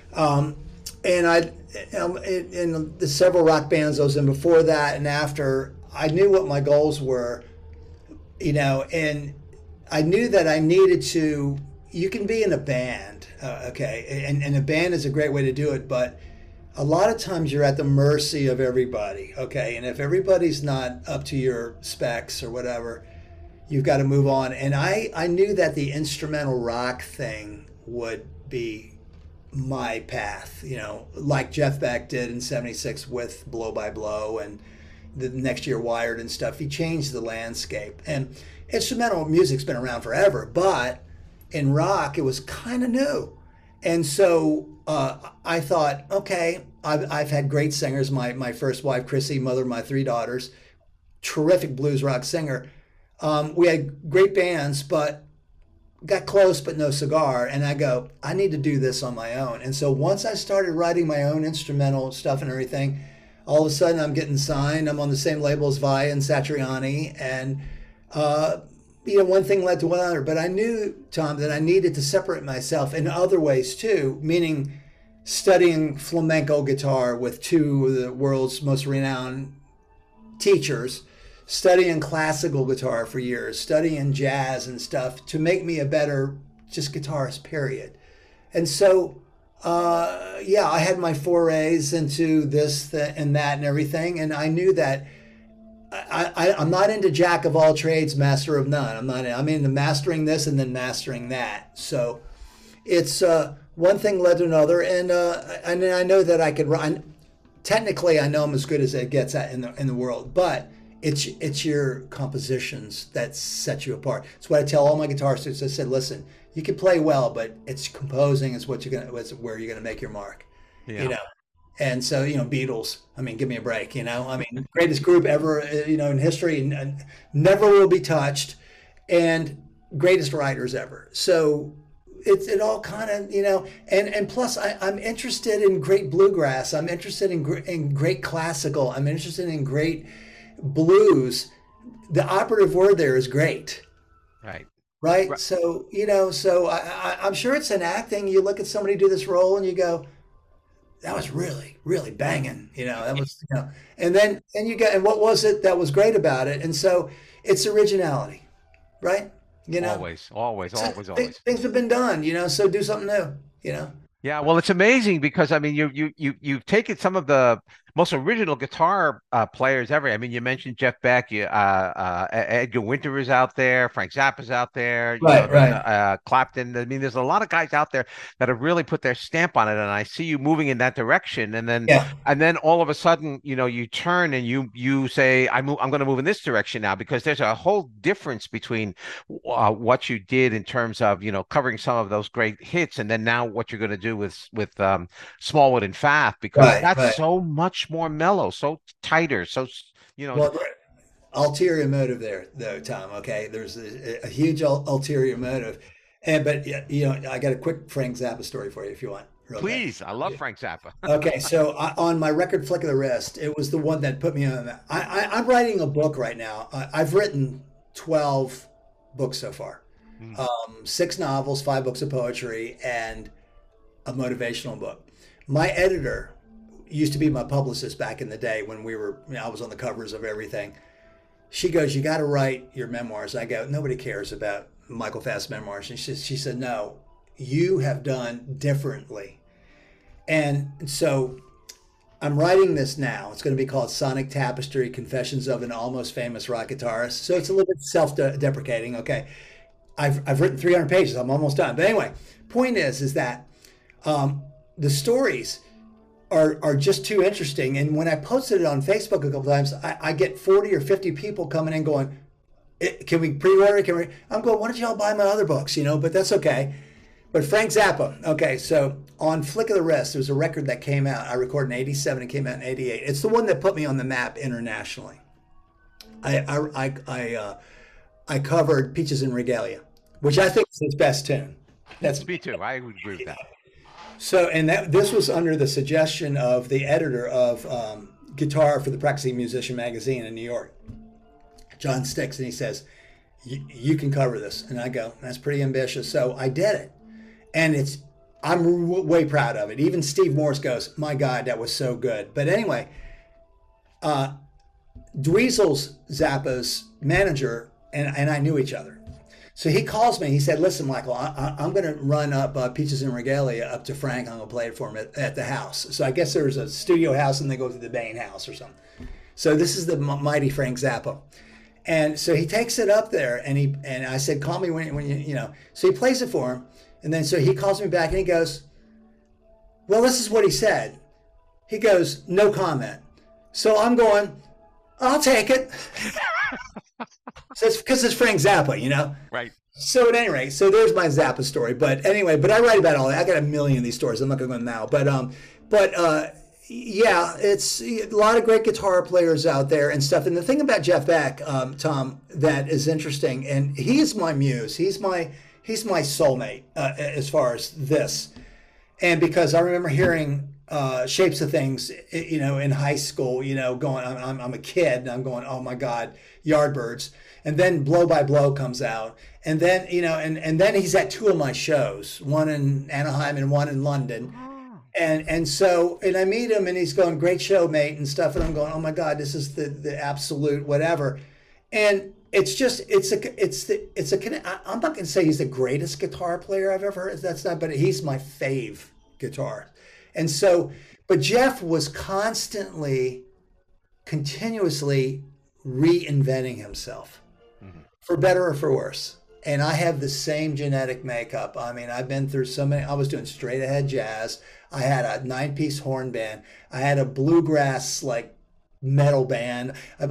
And in the several rock bands I was in before that and after, I knew what my goals were, and I knew that I needed to. You can be in a band, okay, and a band is a great way to do it, but a lot of times you're at the mercy of everybody, okay, and if everybody's not up to your specs or whatever, you've got to move on. And I knew that the instrumental rock thing would be my path, like Jeff Beck did in '76 with Blow by Blow, and the next year Wired and stuff. He changed the landscape. And instrumental music's been around forever, but in rock it was kind of new. And so I thought, okay, I've had great singers. My first wife, Chrissy, mother of my three daughters, terrific blues rock singer. We had great bands, but got close but no cigar. And I go, I need to do this on my own. And so once I started writing my own instrumental stuff and everything, all of a sudden I'm getting signed. I'm on the same label as Vai and Satriani. And, one thing led to another. But I knew, Tom, that I needed to separate myself in other ways too, meaning studying flamenco guitar with two of the world's most renowned teachers, studying classical guitar for years, studying jazz and stuff to make me a better just guitarist, period. And so, I had my forays into this and that and everything. And I knew that I'm not into jack of all trades, master of none. I'm into mastering this and then mastering that. So it's one thing led to another. And I know that I could run. Technically, I know I'm as good as it gets at in the world, but it's your compositions that set you apart. It's what I tell all my guitarists. I said, listen, you can play well, but it's composing is where you're gonna make your mark. Yeah. And so, Beatles, give me a break, greatest group ever, in history, and never will be touched, and greatest writers ever. So it all kind of, and plus I'm interested in great bluegrass. I'm interested in great classical. I'm interested in great blues. The operative word there is great. Right. So, I'm sure it's an acting. You look at somebody do this role and you go, that was really, really banging, that was, and you got, and what was it that was great about it? And so it's originality, right? Always. Things have been done, so do something new. Yeah, well, it's amazing because you've taken some of the most original guitar players ever. You mentioned Jeff Beck, Edgar Winter is out there, Frank Zappa's out there, right. Clapton. There's a lot of guys out there that have really put their stamp on it, and I see you moving in that direction. And then all of a sudden, you turn and you say, I'm going to move in this direction now, because there's a whole difference between what you did in terms of covering some of those great hits, and then now what you're going to do with Smallwood and Pfaff, because that's so much more mellow, so tighter, so Well, ulterior motive there, though, Tom. Okay, there's a huge ulterior motive, but I got a quick Frank Zappa story for you if you want. Please, I love Frank Zappa. Okay, so on my record, Flick of the Wrist, it was the one that put me on that. I'm writing a book right now. I've written 12 books so far, 6 novels, 5 books of poetry, and a motivational book. My editor used to be my publicist back in the day when I was on the covers of everything. She goes, you got to write your memoirs. I go, nobody cares about Michael Pfaff's memoirs. And she said, no, you have done differently. And so I'm writing this now. It's going to be called Sonic Tapestry, Confessions of an Almost Famous Rock Guitarist. So it's a little bit self-deprecating. Okay. I've written 300 pages. I'm almost done. But anyway, point is that the stories, are just too interesting. And when I posted it on Facebook a couple times, I get 40 or 50 people coming in going, can we pre-order? I'm going, why don't y'all buy my other books? But that's okay. But Frank Zappa. Okay, so on Flick of the Wrist, there was a record that came out. I recorded in '87 and came out in '88. It's the one that put me on the map internationally. I covered Peaches and Regalia, which I think is his best tune. That's me too. I would agree with that. So, and this was under the suggestion of the editor of Guitar for the Practicing Musician magazine in New York, John Sticks, and he says, you can cover this. And I go, that's pretty ambitious. So I did it. And I'm way proud of it. Even Steve Morse goes, my God, that was so good. But anyway, Dweezil's Zappa's manager and I knew each other. So he calls me. He said, listen, Michael, I'm going to run up Peaches and Regalia up to Frank. I'm going to play it for him at the house. So I guess there's a studio house and they go to the main house or something. So this is the mighty Frank Zappa. And so he takes it up there and I said, call me when you know. So he plays it for him. And then so he calls me back and he goes, well, this is what he said. He goes, no comment. So I'm going, I'll take it. So it's because it's Frank Zappa, Right. So at any rate, so there's my Zappa story. But anyway, I write about all that. I got a million of these stories. I'm not going to go now. But yeah, it's a lot of great guitar players out there and stuff. And the thing about Jeff Beck, Tom, that is interesting, and he is my muse. He's my soulmate as far as this. And because I remember hearing Shapes of Things, in high school, going, I'm a kid and I'm going, oh my God, Yardbirds. And then Blow by Blow comes out. And then, and then he's at two of my shows, one in Anaheim and one in London. And so I meet him and he's going, great show, mate, and stuff. And I'm going, oh my God, this is the absolute whatever. And it's just, I'm not going to say he's the greatest guitar player I've ever heard. That's not, but he's my fave guitar. And so, but Jeff was continuously reinventing himself, for better or for worse. And I have the same genetic makeup. I mean, I've been through so many. I was doing straight ahead jazz. I had a 9-piece horn band. I had a bluegrass metal band.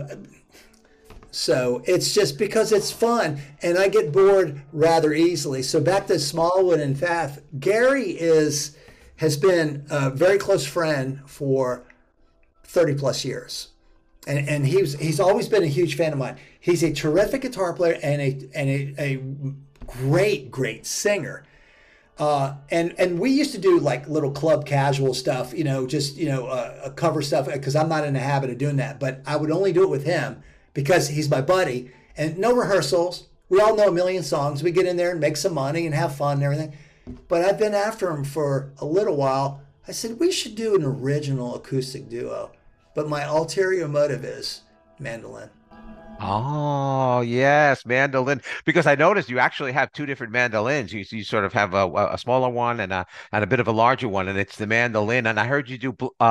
So it's just because it's fun, and I get bored rather easily. So back to Smallwood and Pfaff. Gary has been a very close friend for 30 plus years. And he's always been a huge fan of mine. He's a terrific guitar player and a great singer. And we used to do little club casual stuff, a cover stuff, because I'm not in the habit of doing that. But I would only do it with him because he's my buddy, and no rehearsals. We all know a million songs. We get in there and make some money and have fun and everything. But I've been after him for a little while. I said, we should do an original acoustic duo. But my ulterior motive is mandolin. Oh, yes, mandolin. Because I noticed you actually have two different mandolins. You sort of have a smaller one and a bit of a larger one, and it's the mandolin. And I heard you do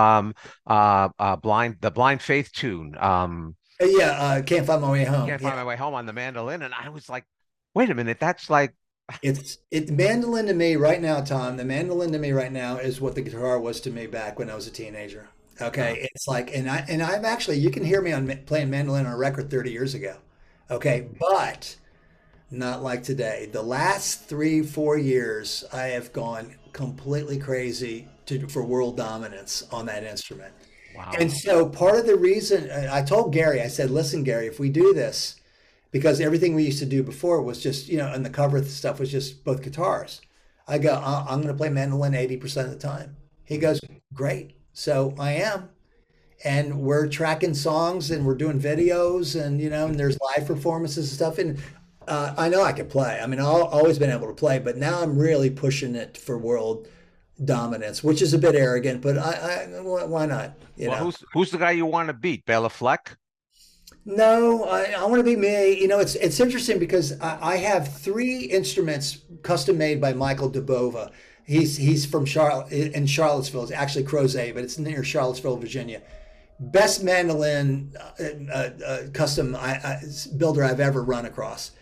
the Blind Faith tune. Can't Find My Way Home. Can't Find My Way Home on the mandolin. And I was like, wait a minute, that's like... It's mandolin to me right now, Tom. The mandolin to me right now is what the guitar was to me back when I was a teenager. Okay, it's and I'm actually, you can hear me on playing mandolin on a record 30 years ago. Okay, but not like today. The last 3-4 years, I have gone completely crazy for world dominance on that instrument. Wow. And so part of the reason I told Gary, I said, listen, Gary, if we do this, because everything we used to do before was just, and the cover stuff was just both guitars. I go, I'm going to play mandolin 80% of the time. He goes, great. So I am. And we're tracking songs and we're doing videos and, and there's live performances and stuff. And I know I can play. I mean, I've always been able to play, but now I'm really pushing it for world dominance, which is a bit arrogant, but why not? Who's the guy you want to beat? Bela Fleck? No, I want to be me. It's interesting because I have 3 instruments custom made by Michael Dubova. He's from in Charlottesville. It's actually Crozet, but it's near Charlottesville, Virginia. Best mandolin custom builder I've ever run across.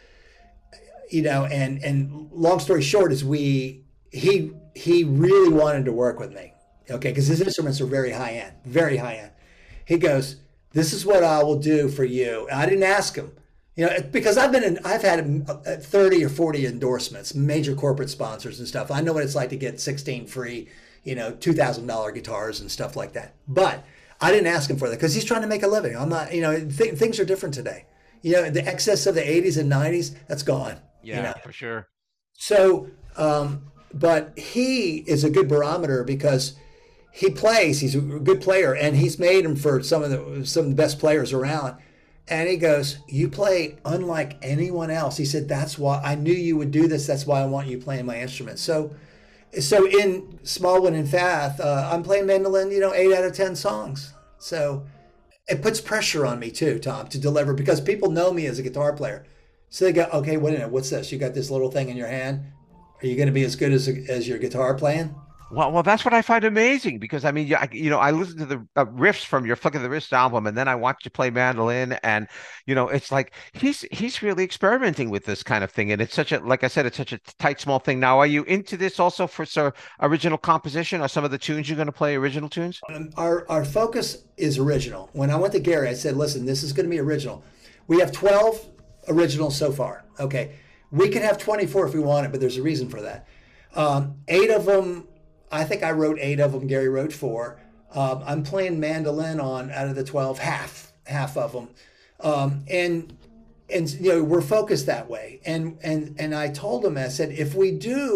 And long story short is he really wanted to work with me. Okay, because his instruments are very high end, very high end. He goes, "This is what I will do for you." And I didn't ask him, because I've had 30 or 40 endorsements, major corporate sponsors and stuff. I know what it's like to get 16 free, $2,000 guitars and stuff like that. But I didn't ask him for that because he's trying to make a living. I'm not, things are different today. The excess of the 80s and 90s, that's gone. Yeah, for sure. So, but he is a good barometer because he plays. He's a good player, and he's made him for some of the best players around. And he goes, "You play unlike anyone else." He said, "That's why I knew you would do this. That's why I want you playing my instrument." So in Smallwood and Fath, I'm playing mandolin, 8 out of 10 songs. So it puts pressure on me too, Tom, to deliver because people know me as a guitar player. So they go, "Okay, wait a minute, what's this? You got this little thing in your hand? Are you going to be as good as your guitar playing?" Well, that's what I find amazing because I mean, I listened to the riffs from your Flick of the Wrist album, and then I watched you play mandolin, and it's like he's really experimenting with this kind of thing, and it's like I said, it's such a tight, small thing. Now, are you into this also for original composition? Are some of the tunes you're going to play original tunes? Our focus is original. When I went to Gary, I said, "Listen, this is going to be original. We have 12 originals so far. Okay, we can have 24 if we want it, but there's a reason for that. 8 of them." I think I wrote 8 of them. Gary wrote 4. I'm playing mandolin on out of the 12, half of them, and we're focused that way. And I told him, I said, we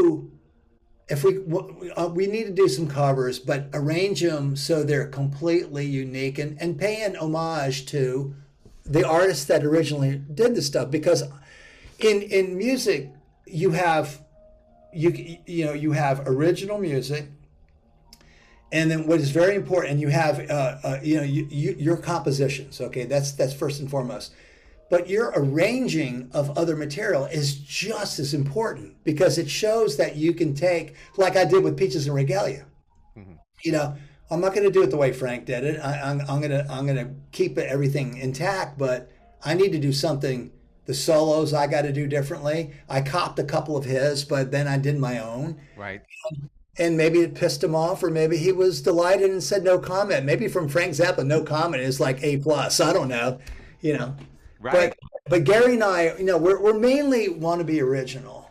need to do some covers, but arrange them so they're completely unique and paying homage to the artists that originally did the stuff. Because in music, you have original music, and then what is very important, you have your compositions. Okay, that's first and foremost. But your arranging of other material is just as important because it shows that you can take, like I did with Peaches and Regalia. Mm-hmm. I'm not going to do it the way Frank did it. I'm gonna keep everything intact, but I need to do something. The solos I got to do differently. I copped a couple of his, but then I did my own. Right. And maybe it pissed him off, or maybe he was delighted and said no comment. Maybe from Frank Zappa, no comment is like A+. I don't know, Right. But Gary and I, we're mainly want to be original.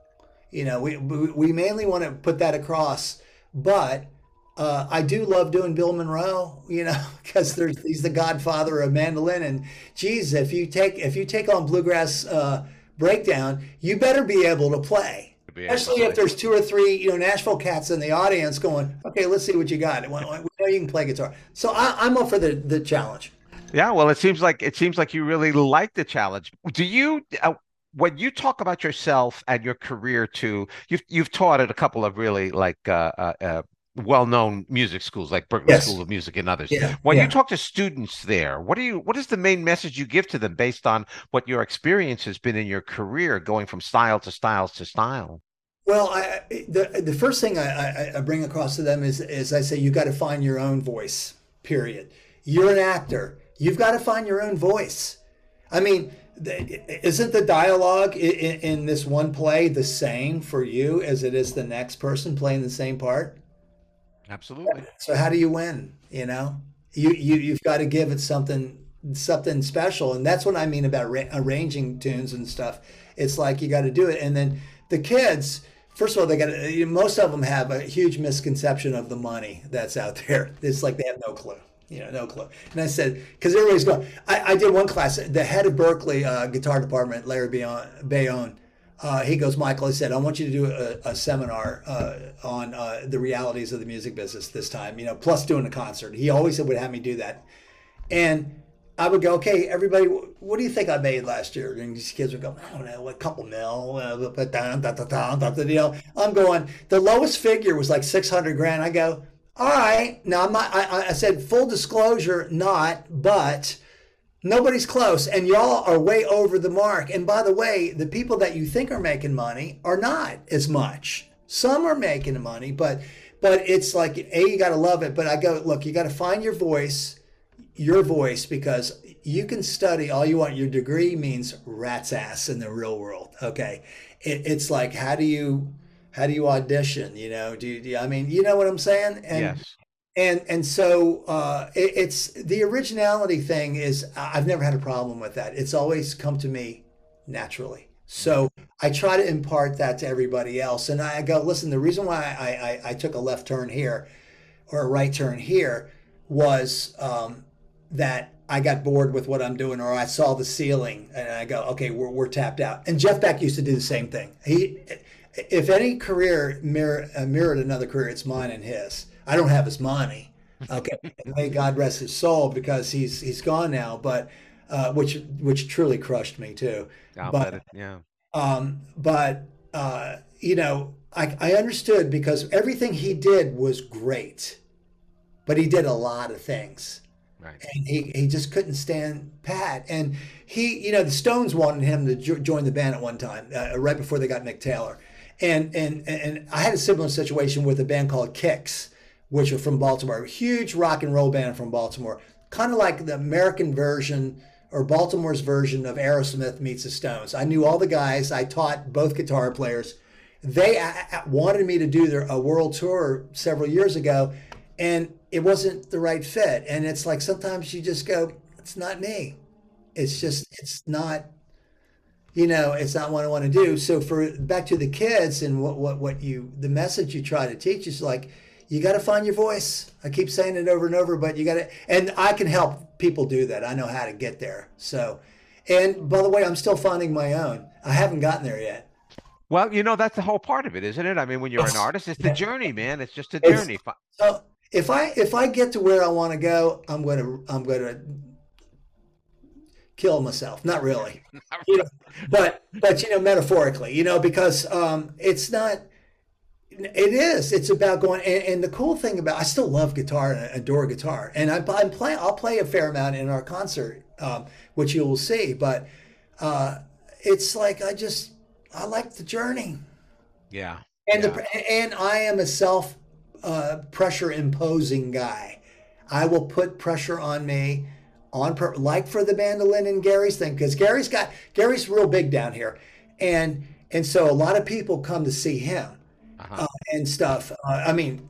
We mainly want to put that across. But I do love doing Bill Monroe, because he's the godfather of mandolin. And geez, if you take on bluegrass breakdown, you better be able to play. Especially if there's 2 or 3, Nashville cats in the audience going, "Okay, let's see what you got. We know you can play guitar." So I'm up for the challenge. Yeah, well, it seems like you really like the challenge. Do you? When you talk about yourself and your career too, you've taught at a couple of really well-known music schools like Berklee School of Music and others. Yeah, when you talk to students there, what is the main message you give to them based on what your experience has been in your career, going from style to styles to style? Well, the first thing I bring across to them is I say, you got to find your own voice, period. You're an actor. You've got to find your own voice. I mean, isn't the dialogue in this one play the same for you as it is the next person playing the same part? Absolutely. So how do you win? You've got to give it something special, and that's what I mean about arranging tunes and stuff. It's like you got to do it, and then the kids. First of all, most of them have a huge misconception of the money that's out there. It's like they have no clue. No clue. And I said, because everybody's going. I did one class. The head of Berklee guitar department, Larry Bayonne. He goes, "Michael," I said, "I want you to do a seminar on the realities of the music business this time, plus doing a concert." He always would have me do that. And I would go, "Okay, everybody, what do you think I made last year?" And these kids would go, "I don't know, a couple mil." I'm going, the lowest figure was like 600 grand. I go, "All right." Now, I'm not, I said, full disclosure, but nobody's close, and y'all are way over the mark. And by the way, the people that you think are making money are not as much. Some are making money, but it's like, you got to love it. But I go, look, you got to find your voice, because you can study all you want. Your degree means rat's ass in the real world. Okay, it's like, how do you How do you audition? I mean, you know what I'm saying? Yes. And so it's the originality thing is I've never had a problem with that. It's always come to me naturally. So I try to impart that to everybody else. And I go, listen, the reason why I took a left turn here or a right turn here was that I got bored with what I'm doing, or I saw the ceiling and I go, okay, we're tapped out. And Jeff Beck used to do the same thing. If any career mirrored another career, it's mine and his. I don't have his money. Okay, may God rest his soul because he's gone now. But which truly crushed me too. I'll But bet it. Yeah. but I understood because everything he did was great, but he did a lot of things. Right. And he just couldn't stand Pat. And the Stones wanted him to join the band at one time, right before they got Mick Taylor. And I had a similar situation with a band called Kicks, which are from Baltimore, a huge rock and roll band from Baltimore, kind of like the American version or Baltimore's version of Aerosmith meets the Stones. I knew all the guys. I taught both guitar players. They wanted me to do a world tour several years ago, and it wasn't the right fit. And it's like sometimes you just go, it's not me. It's not, it's not what I want to do. So back to the kids and the message you try to teach is like, you got to find your voice. I keep saying it over and over, but you got to, and I can help people do that. I know how to get there. So, and by the way, I'm still finding my own. I haven't gotten there yet. Well, that's the whole part of it, isn't it? I mean, when you're an artist, it's the journey, man. It's just a It's- journey. So if I get to where I want to go, I'm gonna kill myself. Not really, but metaphorically, because it's not. It is. It's about going. And the cool thing about I still love guitar and adore guitar, and I'll play a fair amount in our concert, which you will see. But it's like I like the journey, Yeah. and Yeah. and I am a self pressure imposing guy. I will put pressure on me like for the mandolin and Gary's thing, because Gary's real big down here, and so a lot of people come to see him and stuff. I mean,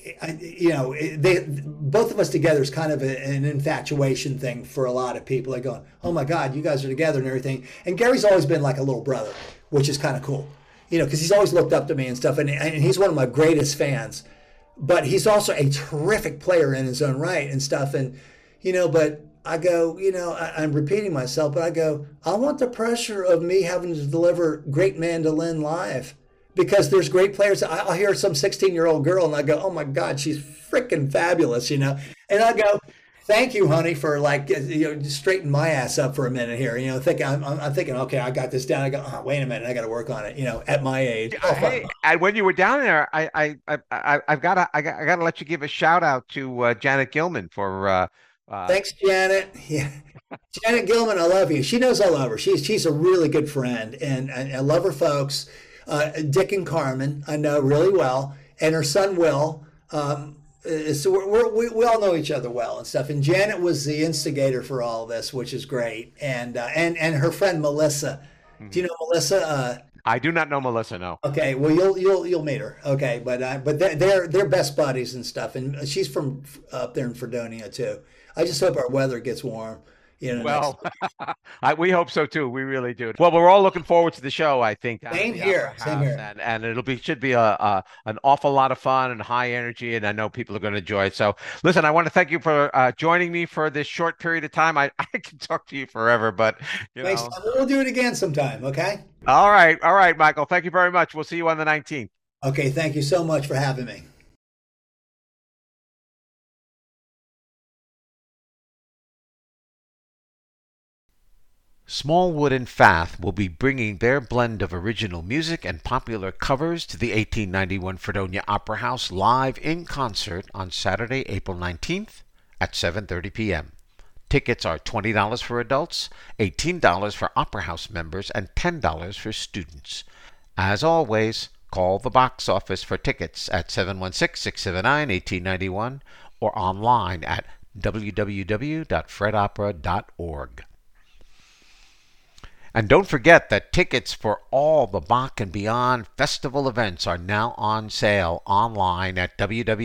they both of us together is kind of an infatuation thing for a lot of people. They're going, "Oh my God, you guys are together and everything." And Gary's always been like a little brother, which is kind of cool, because he's always looked up to me and stuff, and he's one of my greatest fans. But he's also a terrific player in his own right and stuff. And, but I go, I'm repeating myself, but I go, I want the pressure of me having to deliver great mandolin live, because there's great players. I'll hear some 16-year-old girl and I go, oh my God, she's freaking fabulous, And I go, thank you, honey, for just straighten my ass up for a minute here. I'm thinking, okay, I got this down. I go, oh, wait a minute, I got to work on it. At my age. Hey, and when you were down there, I've got to let you give a shout out to Janet Gilman for. Thanks, Janet. Yeah, Janet Gilman, I love you. She knows I love her. She's a really good friend, and I love her folks. Dick and Carmen, I know really well, and her son Will. So we all know each other well and stuff. And Janet was the instigator for all of this, which is great. And her friend Melissa. Do you know Melissa? I do not know Melissa. No. Okay, well you'll meet her. Okay, but they're best buddies and stuff. And she's from up there in Fredonia too. I just hope our weather gets warm. Well, we hope so too. We really do. Well, we're all looking forward to the show, I think. Same here. And should be an awful lot of fun and high energy, and I know people are going to enjoy it. So, listen, I want to thank you for joining me for this short period of time. I can talk to you forever, but Thanks. We'll do it again sometime. Okay. All right, Michael. Thank you very much. We'll see you on the 19th. Okay. Thank you so much for having me. Smallwood and Fath will be bringing their blend of original music and popular covers to the 1891 Fredonia Opera House live in concert on Saturday, April 19th at 7:30 p.m. Tickets are $20 for adults, $18 for Opera House members, and $10 for students. As always, call the box office for tickets at 716-679-1891 or online at www.fredopera.org. And don't forget that tickets for all the Bach and Beyond festival events are now on sale online at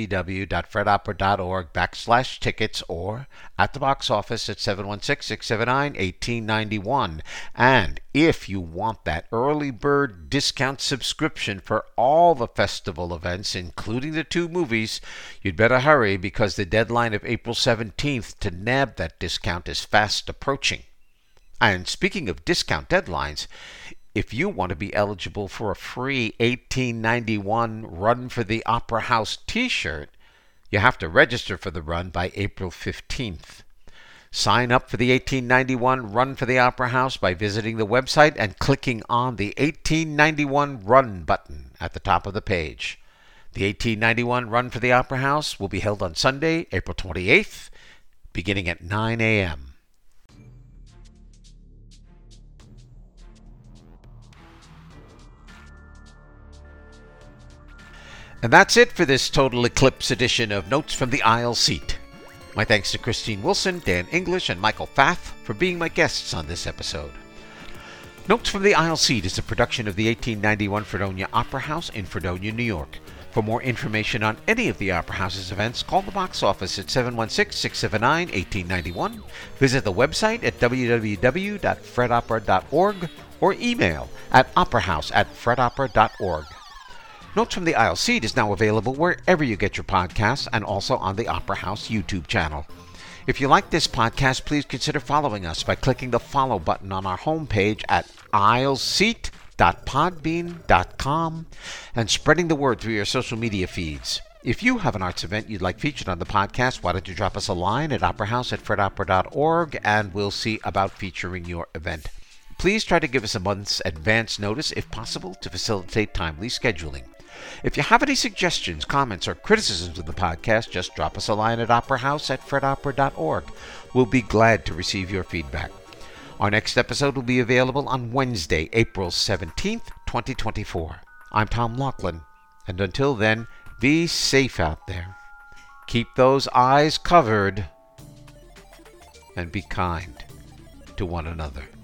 www.fredopera.org/tickets or at the box office at 716-679-1891. And if you want that early bird discount subscription for all the festival events, including the 2 movies, you'd better hurry because the deadline of April 17th to nab that discount is fast approaching. And speaking of discount deadlines, if you want to be eligible for a free 1891 Run for the Opera House t-shirt, you have to register for the run by April 15th. Sign up for the 1891 Run for the Opera House by visiting the website and clicking on the 1891 Run button at the top of the page. The 1891 Run for the Opera House will be held on Sunday, April 28th, beginning at 9 a.m. And that's it for this Total Eclipse edition of Notes from the Aisle Seat. My thanks to Christine Wilson, Dan English, and Michael Fath for being my guests on this episode. Notes from the Aisle Seat is a production of the 1891 Fredonia Opera House in Fredonia, New York. For more information on any of the Opera House's events, call the box office at 716-679-1891, visit the website at www.fredopera.org, or email at operahouse@fredopera.org. Notes from the Aisle Seat is now available wherever you get your podcasts and also on the Opera House YouTube channel. If you like this podcast, please consider following us by clicking the follow button on our homepage at aisleseat.podbean.com and spreading the word through your social media feeds. If you have an arts event you'd like featured on the podcast, why don't you drop us a line at operahouse@fredopera.org and we'll see about featuring your event. Please try to give us a month's advance notice if possible to facilitate timely scheduling. If you have any suggestions, comments, or criticisms of the podcast, just drop us a line at operahouse@fredopera.org. We'll be glad to receive your feedback. Our next episode will be available on Wednesday, April 17th, 2024. I'm Tom Laughlin, and until then, be safe out there. Keep those eyes covered, and be kind to one another.